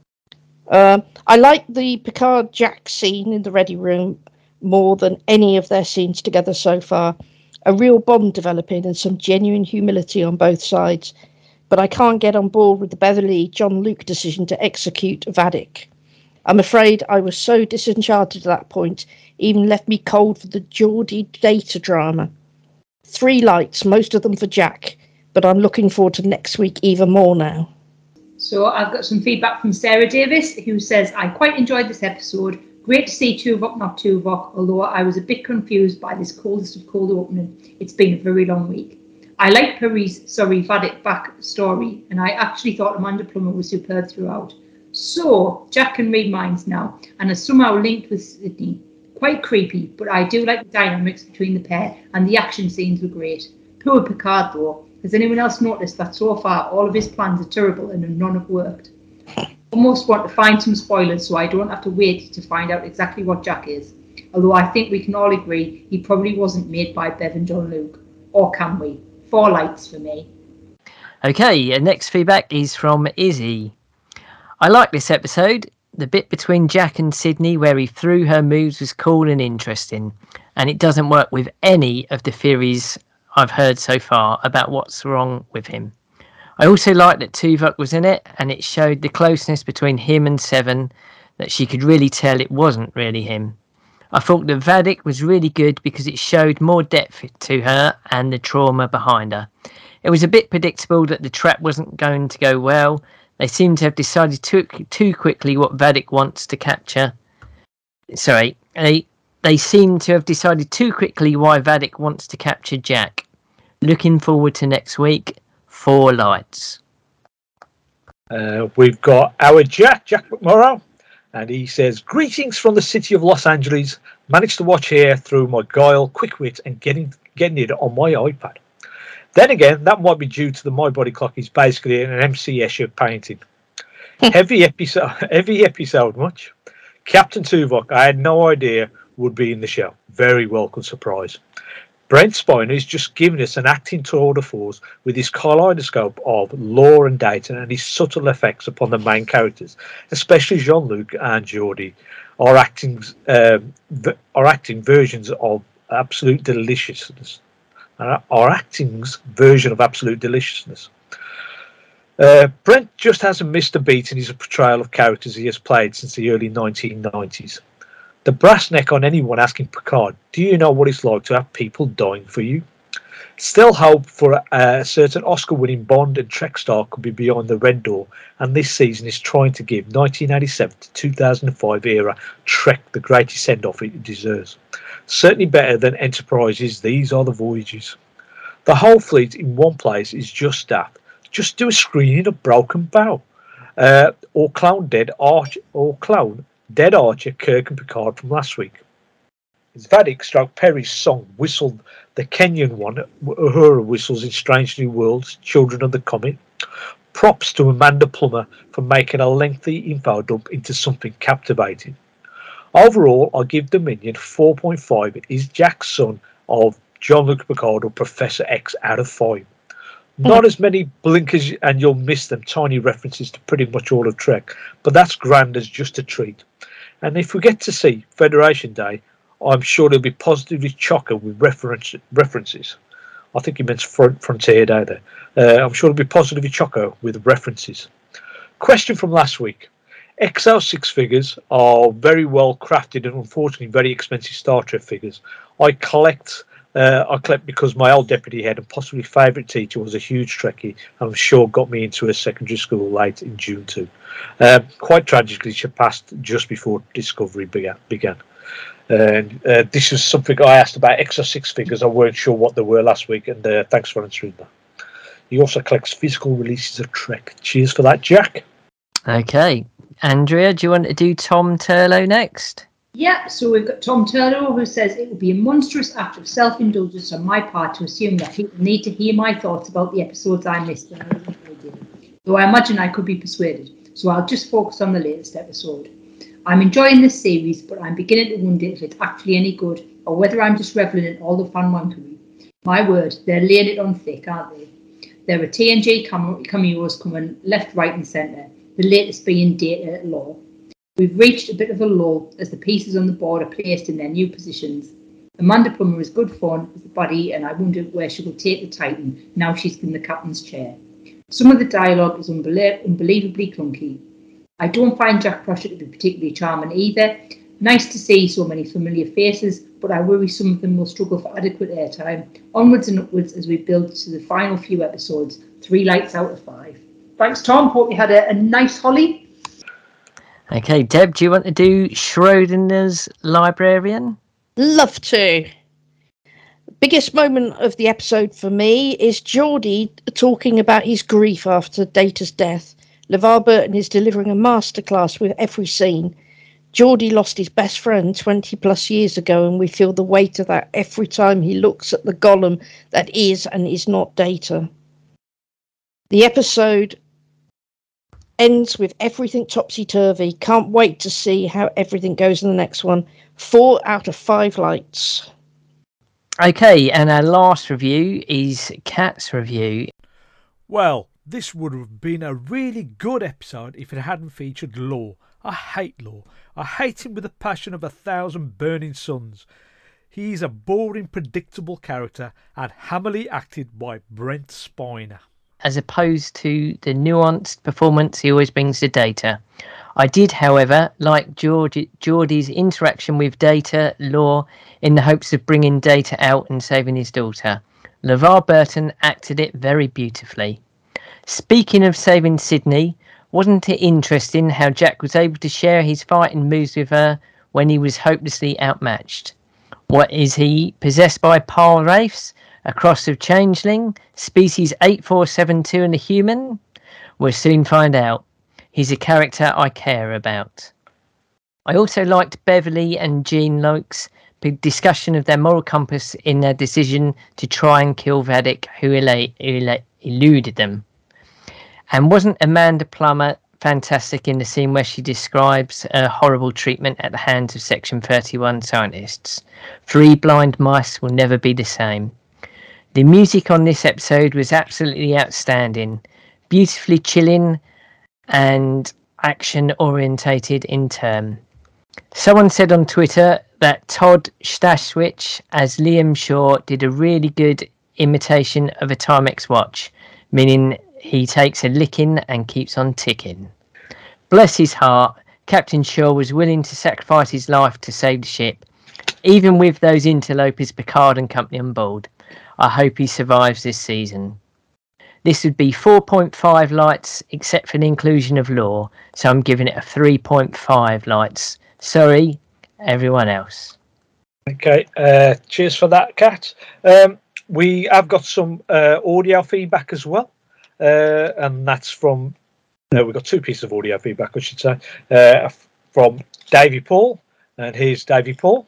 Uh, I like the Picard Jack scene in the Ready Room more than any of their scenes together so far. A real bond developing and some genuine humility on both sides. But I can't get on board with the Beverly John Luke decision to execute Vadik. I'm afraid I was so disenchanted at that point, even left me cold for the Geordie data drama. Three lights, most of them for Jack, but I'm looking forward to next week even more now. So I've got some feedback from Sarah Davis, who says, I quite enjoyed this episode. Great to see Tuvok, not Tuvok, although I was a bit confused by this coldest of cold opening. It's been a very long week. I like Perry's, sorry, Vadik back story, and I actually thought Amanda Plummer was superb throughout. So, Jack can read minds now, and is somehow linked with Sydney. Quite creepy, but I do like the dynamics between the pair, and the action scenes were great. Poor Picard, though. Has anyone else noticed that so far all of his plans are terrible and none have worked? Almost want to find some spoilers so I don't have to wait to find out exactly what Jack is. Although I think we can all agree he probably wasn't made by Bev and John Luke. Or can we? Four lights for me. Okay, and next feedback is from Izzy. I like this episode. The bit between Jack and Sydney where he threw her moves was cool and interesting, and it doesn't work with any of the theories I've heard so far about what's wrong with him. I also like that Tuvok was in it, and it showed the closeness between him and Seven, that she could really tell it wasn't really him. I thought that Vadik was really good because it showed more depth to her and the trauma behind her. It was a bit predictable that the trap wasn't going to go well. They seem to have decided too, too quickly what Vadik wants to capture. Sorry, they, they seem to have decided too quickly why Vadik wants to capture Jack. Looking forward to next week. Four lights. Uh, we've got our Jack, Jack McMorrow, and he says, greetings from the city of Los Angeles. Managed to watch here through my guile, quick wit, and getting getting it on my iPad. Then again, that might be due to the My Body Clock is basically an M C Escher painting. heavy episode, heavy episode, much. Captain Tuvok, I had no idea would be in the show. Very welcome surprise. Brent Spiner is just giving us an acting tour de force with his kaleidoscope of lore and data and his subtle effects upon the main characters, especially Jean-Luc and Geordie, are acting, um, are acting versions of absolute deliciousness. Uh, our acting's version of absolute deliciousness. Uh, Brent just hasn't missed a beat in his portrayal of characters he has played since the early nineteen nineties. The brass neck on anyone asking Picard, do you know what it's like to have people dying for you? Still hope for a, a certain Oscar-winning Bond and Trek star could be beyond the red door, and this season is trying to give nineteen eighty-seven to two thousand five era Trek the greatest send-off it deserves. Certainly better than Enterprise's These Are the Voyages. The whole fleet in one place is just that. Just do a screening of Broken Bow, uh, or clown dead arch, or clown dead Archer, Kirk and Picard from last week. It's Vadik stroke Perry's song whistled the Kenyan one, Uhura whistles in Strange New Worlds, Children of the Comet. Props to Amanda Plummer for making a lengthy info dump into something captivating. Overall, I give Dominion four point five. Is Jack's son of Jean-Luc Picard or Professor X out of five. Not as many blinkers and you'll miss them tiny references to pretty much all of Trek, but that's grand as just a treat. And if we get to see Federation Day, I'm sure it'll be positively chocker with reference, references. I think he meant front, Frontier Day there. Uh, I'm sure it'll be positively chocker with references. Question from last week. X L six figures are very well crafted and unfortunately very expensive Star Trek figures. I collect uh, I collect because my old deputy head and possibly favourite teacher was a huge Trekkie and I'm sure got me into a secondary school late in June too. Um, quite tragically, she passed just before Discovery began. began. And uh, this is something I asked about X L six figures. I weren't sure what they were last week, and uh, thanks for answering that. He also collects physical releases of Trek. Cheers for that, Jack. Okay. Andrea, do you want to do Tom Turlow next? Yeah, so we've got Tom Turlow who says it would be a monstrous act of self-indulgence on my part to assume that people need to hear my thoughts about the episodes I missed and I did. Though I imagine I could be persuaded, so I'll just focus on the latest episode. I'm enjoying this series, but I'm beginning to wonder if it's actually any good or whether I'm just reveling in all the fan wankery. My word, they're laying it on thick, aren't they? There are T N G cam- cameos coming left, right and centre, the latest being Data at Law. We've reached a bit of a lull as the pieces on the board are placed in their new positions. Amanda Plummer is good fun as the body, and I wonder where she will take the Titan now she's in the captain's chair. Some of the dialogue is unbelie- unbelievably clunky. I don't find Jack Crusher to be particularly charming either. Nice to see so many familiar faces, but I worry some of them will struggle for adequate airtime. Onwards and upwards as we build to the final few episodes. Three lights out of five. Thanks, Tom. Hope you had a, a nice Holly. Okay, Deb, do you want to do Schrodinger's librarian? Love to. Biggest moment of the episode for me is Geordie talking about his grief after Data's death. LeVar Burton is delivering a masterclass with every scene. Geordie lost his best friend twenty plus years ago, and we feel the weight of that every time he looks at the golem that is and is not Data. The episode ends with everything topsy-turvy. Can't wait to see how everything goes in the next one. Four out of five lights. Okay, and our last review is Kat's review. Well, this would have been a really good episode if it hadn't featured Law. I hate Law. I hate him with the passion of a thousand burning suns. He is a boring, predictable character and hammily acted by Brent Spiner. As opposed to the nuanced performance he always brings to Data. I did, however, like Geordie, Geordie's interaction with Data Law in the hopes of bringing Data out and saving his daughter. LeVar Burton acted it very beautifully. Speaking of saving Sydney, wasn't it interesting how Jack was able to share his fighting moves with her when he was hopelessly outmatched? What is he, possessed by Paul Wraiths, a cross of changeling, species eight four seven two and a human? We'll soon find out. He's a character I care about. I also liked Beverly and Jean Loke's big discussion of their moral compass in their decision to try and kill Vadic, who ela- ela- eluded them. And wasn't Amanda Plummer fantastic in the scene where she describes a horrible treatment at the hands of Section thirty-one scientists? Three blind mice will never be the same. The music on this episode was absolutely outstanding, beautifully chilling and action orientated in turn. Someone said on Twitter that Todd Stashwich as Liam Shaw did a really good imitation of a Timex watch, meaning he takes a licking and keeps on ticking. Bless his heart, Captain Shaw was willing to sacrifice his life to save the ship, even with those interlopers Picard and company on board. I hope he survives this season. This would be four point five lights except for the inclusion of Law, so I'm giving it a three point five lights. Sorry, everyone else. Okay, uh, cheers for that, Kat. Um, we have got some uh, audio feedback as well, uh, and that's from, no, we've got two pieces of audio feedback, I should say, uh, from Davey Paul, and here's Davey Paul.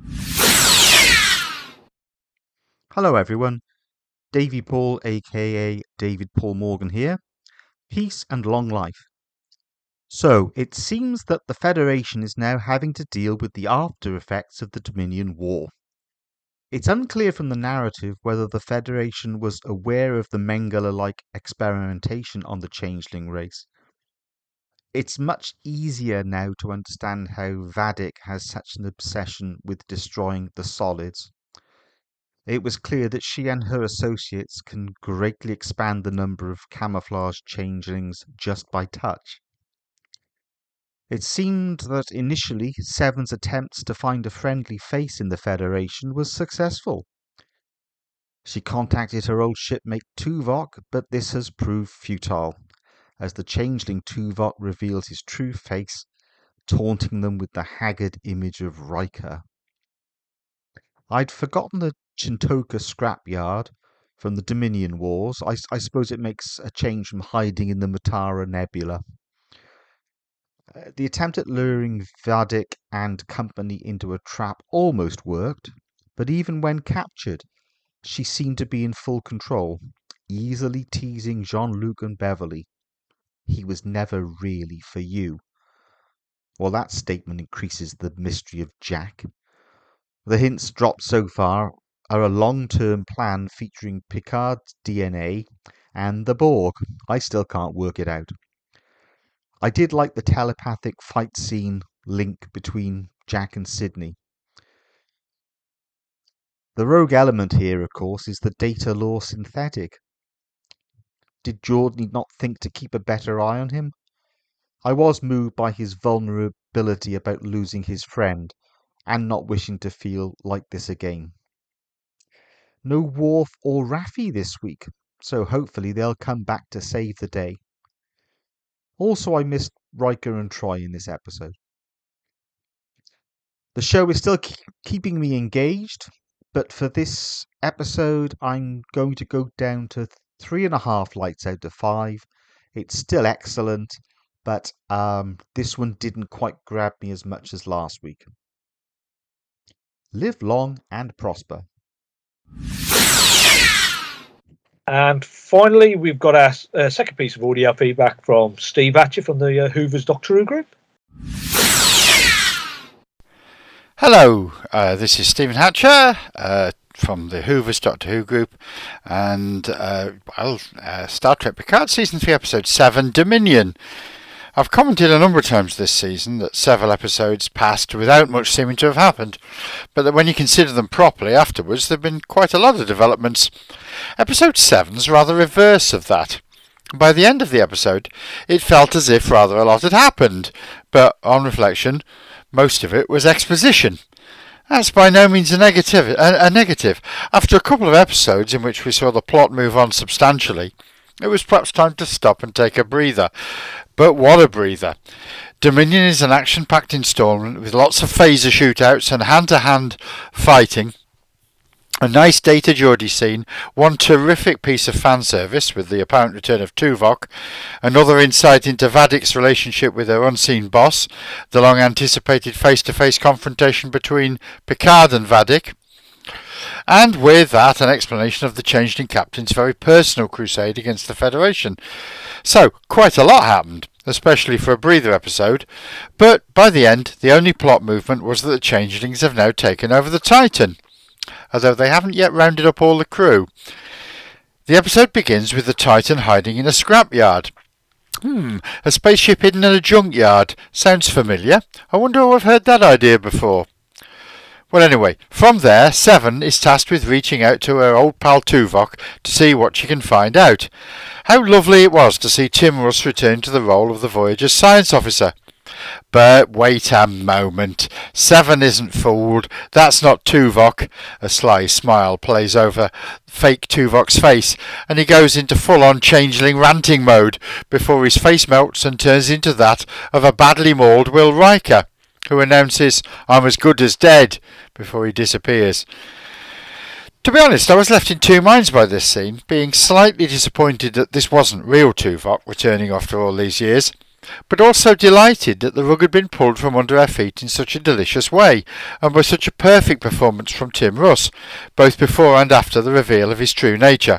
Hello everyone, Davey Paul aka David Paul Morgan here. Peace and long life. So, it seems that the Federation is now having to deal with the after effects of the Dominion War. It's unclear from the narrative whether the Federation was aware of the Mengele-like experimentation on the changeling race. It's much easier now to understand how Vadic has such an obsession with destroying the solids. It was clear that she and her associates can greatly expand the number of camouflage changelings just by touch. It seemed that initially Seven's attempts to find a friendly face in the Federation was successful. She contacted her old shipmate Tuvok, but this has proved futile, as the changeling Tuvok reveals his true face, taunting them with the haggard image of Riker. I'd forgotten the Chintoka scrapyard from the Dominion Wars. I, I suppose it makes a change from hiding in the Mutara Nebula. Uh, the attempt at luring Vadic and company into a trap almost worked, but even when captured, she seemed to be in full control, easily teasing Jean-Luc and Beverly. He was never really for you. Well, that statement increases the mystery of Jack. The hints dropped so far are a long-term plan featuring Picard's D N A and the Borg. I still can't work it out. I did like the telepathic fight scene link between Jack and Sydney. The rogue element here, of course, is the data law synthetic. Did Jordan not think to keep a better eye on him? I was moved by his vulnerability about losing his friend and not wishing to feel like this again. No Worf or Raffi this week, so hopefully they'll come back to save the day. Also, I missed Riker and Troy in this episode. The show is still keep keeping me engaged, but for this episode, I'm going to go down to three and a half lights out of five. It's still excellent, but um, this one didn't quite grab me as much as last week. Live long and prosper. And finally, we've got our uh, second piece of audio feedback from Steve Hatcher from the uh, Hoover's Doctor Who group. Hello, uh, this is Stephen Hatcher uh, from the Hoover's Doctor Who group, and uh, well, uh, Star Trek Picard Season three Episode seven, Dominion. I've commented a number of times this season that several episodes passed without much seeming to have happened, but that when you consider them properly afterwards, there have been quite a lot of developments. Episode seven's rather reverse of that. By the end of the episode, it felt as if rather a lot had happened, but on reflection, most of it was exposition. That's by no means a negative, a, a negative. After a couple of episodes in which we saw the plot move on substantially, it was perhaps time to stop and take a breather. But what a breather. Dominion is an action-packed instalment with lots of phaser shootouts and hand-to-hand fighting. A nice Data Geordi scene, one terrific piece of fan service with the apparent return of Tuvok, another insight into Vadic's relationship with her unseen boss, the long-anticipated face-to-face confrontation between Picard and Vadic, and with that an explanation of the Changeling Captain's very personal crusade against the Federation. So, quite a lot happened, especially for a breather episode, but by the end the only plot movement was that the Changelings have now taken over the Titan, although they haven't yet rounded up all the crew. The episode begins with the Titan hiding in a scrapyard. Hmm, a spaceship hidden in a junkyard. Sounds familiar. I wonder if I've heard that idea before. Well, anyway, from there, Seven is tasked with reaching out to her old pal Tuvok to see what she can find out. How lovely it was to see Tim Russ return to the role of the Voyager's science officer. But wait a moment. Seven isn't fooled. That's not Tuvok. A sly smile plays over fake Tuvok's face, and he goes into full-on changeling ranting mode before his face melts and turns into that of a badly mauled Will Riker, who announces, "I'm as good as dead," before he disappears. To be honest, I was left in two minds by this scene, being slightly disappointed that this wasn't real Tuvok returning after all these years, but also delighted that the rug had been pulled from under our feet in such a delicious way, and by such a perfect performance from Tim Russ, both before and after the reveal of his true nature.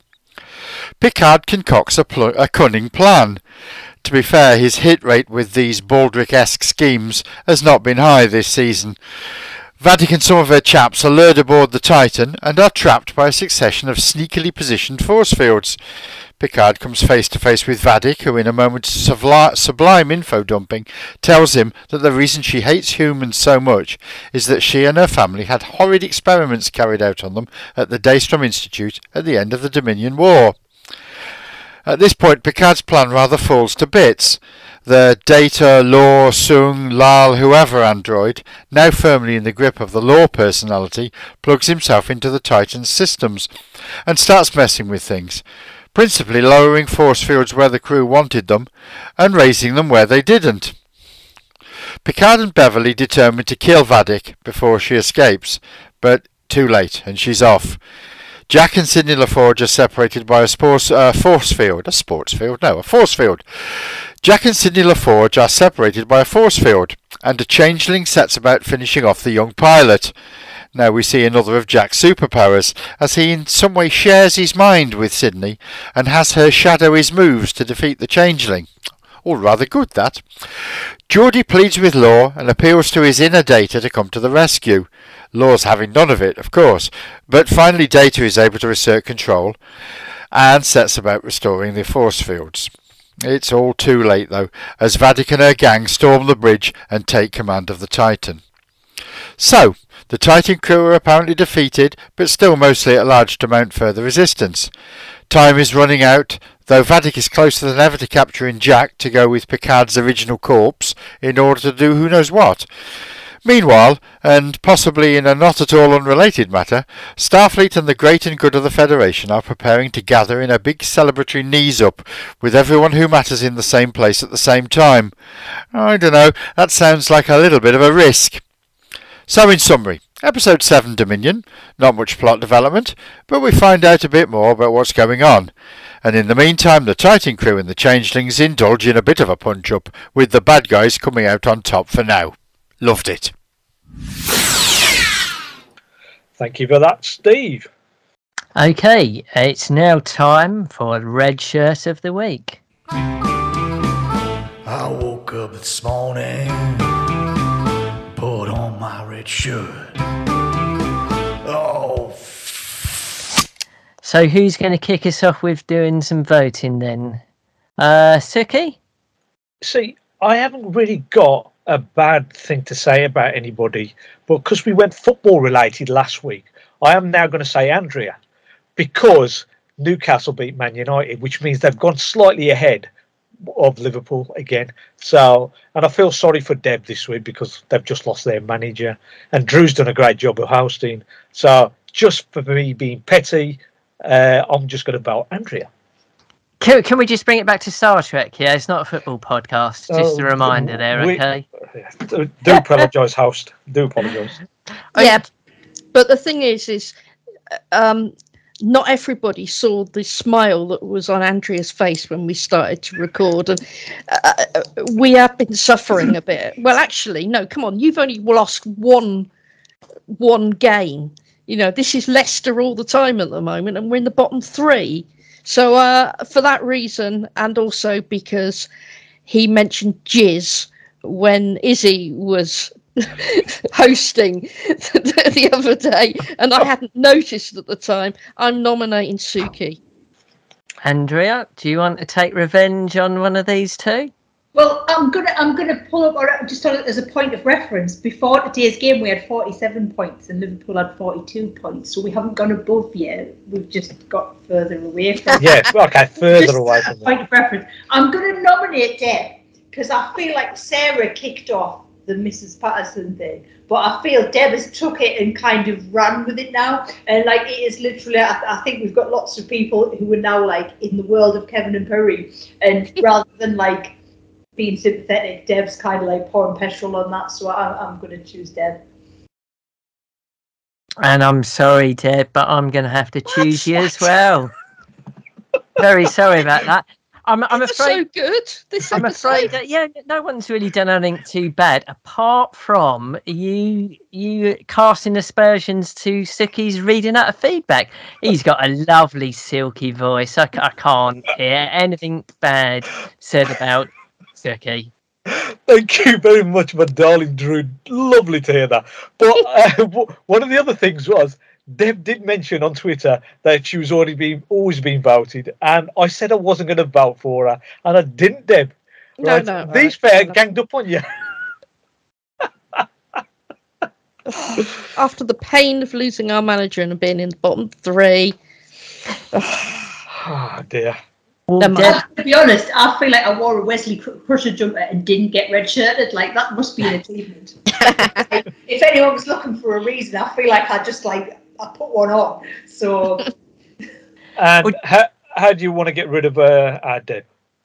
Picard concocts a, pl- a cunning plan. To be fair, his hit rate with these Baldric-esque schemes has not been high this season. Vadic and some of her chaps are lured aboard the Titan and are trapped by a succession of sneakily positioned force fields. Picard comes face to face with Vadic, who in a moment of subli- sublime info dumping tells him that the reason she hates humans so much is that she and her family had horrid experiments carried out on them at the Daystrom Institute at the end of the Dominion War. At this point, Picard's plan rather falls to bits. The Data, Law, Sung, Lal, whoever android, now firmly in the grip of the Law personality, plugs himself into the Titan's systems and starts messing with things, principally lowering force fields where the crew wanted them and raising them where they didn't. Picard and Beverly determine to kill Vadic before she escapes, but too late, and she's off. Jack and Sidney LaForge are separated by a sports, uh, force field. A sports field? No, a force field. Jack and Sidney LaForge are separated by a force field, and a changeling sets about finishing off the young pilot. Now we see another of Jack's superpowers, as he in some way shares his mind with Sidney, and has her shadow his moves to defeat the changeling. All rather good, that. Geordie pleads with Law and appeals to his inner Data to come to the rescue. Law's having none of it, of course, but finally Data is able to assert control and sets about restoring the force fields. It's all too late, though, as Vadik and her gang storm the bridge and take command of the Titan. So, the Titan crew are apparently defeated, but still mostly at large to mount further resistance. Time is running out, though Vadik is closer than ever to capturing Jack to go with Picard's original corpse in order to do who knows what. Meanwhile, and possibly in a not at all unrelated matter, Starfleet and the great and good of the Federation are preparing to gather in a big celebratory knees-up with everyone who matters in the same place at the same time. I don't know, that sounds like a little bit of a risk. So in summary, Episode seven Dominion, not much plot development, but we find out a bit more about what's going on. And in the meantime, the Titan crew and the Changelings indulge in a bit of a punch-up, with the bad guys coming out on top for now. Loved it. Thank you for that, Steve. Okay, it's now time for Red Shirt of the Week. I woke up this morning, put on my red shirt. Oh. So who's going to kick us off with doing some voting then? Uh, Suki? See, I haven't really got a bad thing to say about anybody, but because we went football related last week, I am now going to say Andrea, because Newcastle beat Man United, which means they've gone slightly ahead of Liverpool again. So, and I feel sorry for Deb this week because they've just lost their manager, and Drew's done a great job of hosting. So, just for me being petty, uh, I'm just going to vote Andrea. Can, can we just bring it back to Star Trek? Yeah, it's not a football podcast. Just Oh, a reminder there, we- okay? Do, do apologise, host. Do apologise. Yeah, but the thing is, is um, not everybody saw the smile that was on Andrea's face when we started to record, and uh, we have been suffering a bit. Well, actually, no, come on, you've only lost one one game. You know, this is Leicester all the time at the moment, and we're in the bottom three. So uh, for that reason, and also because he mentioned jizz when Izzy was hosting the, the other day, and I hadn't noticed at the time, I'm nominating Suki. Andrea, do you want to take revenge on one of these two? Well, I'm gonna I'm gonna pull up, or just on it as a point of reference. Before today's game, we had forty-seven points, and Liverpool had forty-two points. So we haven't gone above yet. We've just got further away from. Yeah, okay, further Just away as a from point that. of reference. I'm gonna nominate Deb because I feel like Sarah kicked off the Missus Patterson thing, but I feel Deb has took it and kind of ran with it now. And like it is literally, I, I think we've got lots of people who are now like in the world of Kevin and Perry, and rather than like being sympathetic, Deb's kind of like pouring petrol on that, so I, I'm going to choose Deb. And I'm sorry, Deb, but I'm going to have to choose you as well. Very sorry about that. I'm, I'm It was afraid. so good. This I'm episode. afraid that yeah, no one's really done anything too bad apart from you. You casting aspersions to Suki's reading out of feedback. He's got a lovely silky voice. I, ca- I can't hear anything bad said about Suki. Thank you very much, my darling Drew. Lovely to hear that. But uh, w- one of the other things was Deb did mention on Twitter that she was already being always being voted, and I said I wasn't going to vote for her, and I didn't, Deb. No, Right? no, These right, fair no. ganged up on you. After the pain of losing our manager and being in the bottom three. Oh dear. Well, Never Deb, mind. To be honest, I feel like I wore a Wesley Cr- Crusher jumper and didn't get red shirted. Like that must be an achievement. Like, if anyone was looking for a reason, I feel like I just like I put one on. So And Would- how, how do you want to get rid of uh, uh, Deb?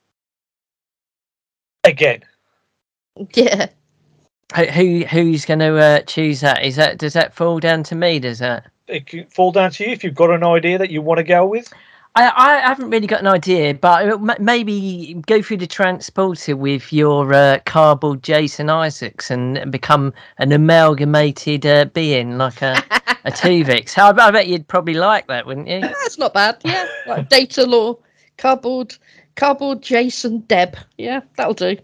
Again. Yeah. who who- who's going to uh, choose that? Is that does that fall down to me? Does that? It can fall down to you if you've got an idea that you want to go with. I, I haven't really got an idea, but m- maybe go through the transporter with your uh, cardboard Jason Isaacs and become an amalgamated uh, being, like a, a Tuvix. I, I bet you'd probably like that, wouldn't you? That's not bad. Yeah. Like data law, cardboard, Cardboard Jason Deb. Yeah, that'll do.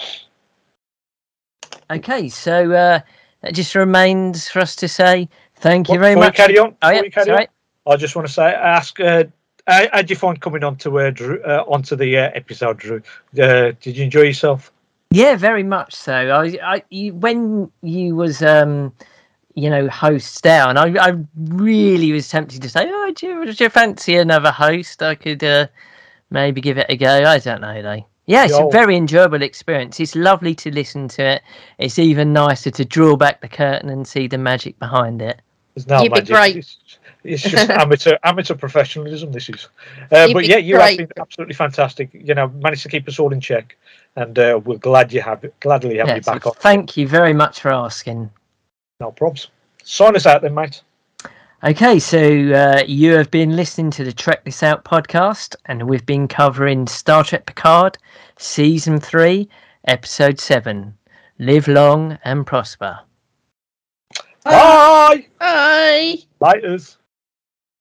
Okay, so uh, it just remains for us to say thank you Well, very before we much. carry on, Oh, before yeah, we carry sorry. on, I just want to say, ask, uh, how, how did you find coming on to uh, Drew, uh, onto the uh, episode, Drew? Uh, did you enjoy yourself? Yeah, very much so. I, I, you, when you was, um, you know, hosts down, I, I really was tempted to say, oh, do you, do you fancy another host? I could uh, maybe give it a go. I don't know, though. Yeah, it's Yo. a very enjoyable experience. It's lovely to listen to it. It's even nicer to draw back the curtain and see the magic behind it. It's no You'd be magic. great. It's, it's just amateur amateur professionalism. This is, uh, You'd but be yeah, you great. have been absolutely fantastic. You know, managed to keep us all in check, and uh, we're glad you have gladly have Yeah, you so back on. thank you very much for asking. No probs. Sign us out then, mate. Okay, so uh, you have been listening to the Trek This Out podcast, and we've been covering Star Trek Picard, Season three, Episode seven. Live long and prosper. Bye. Bye. Lighters.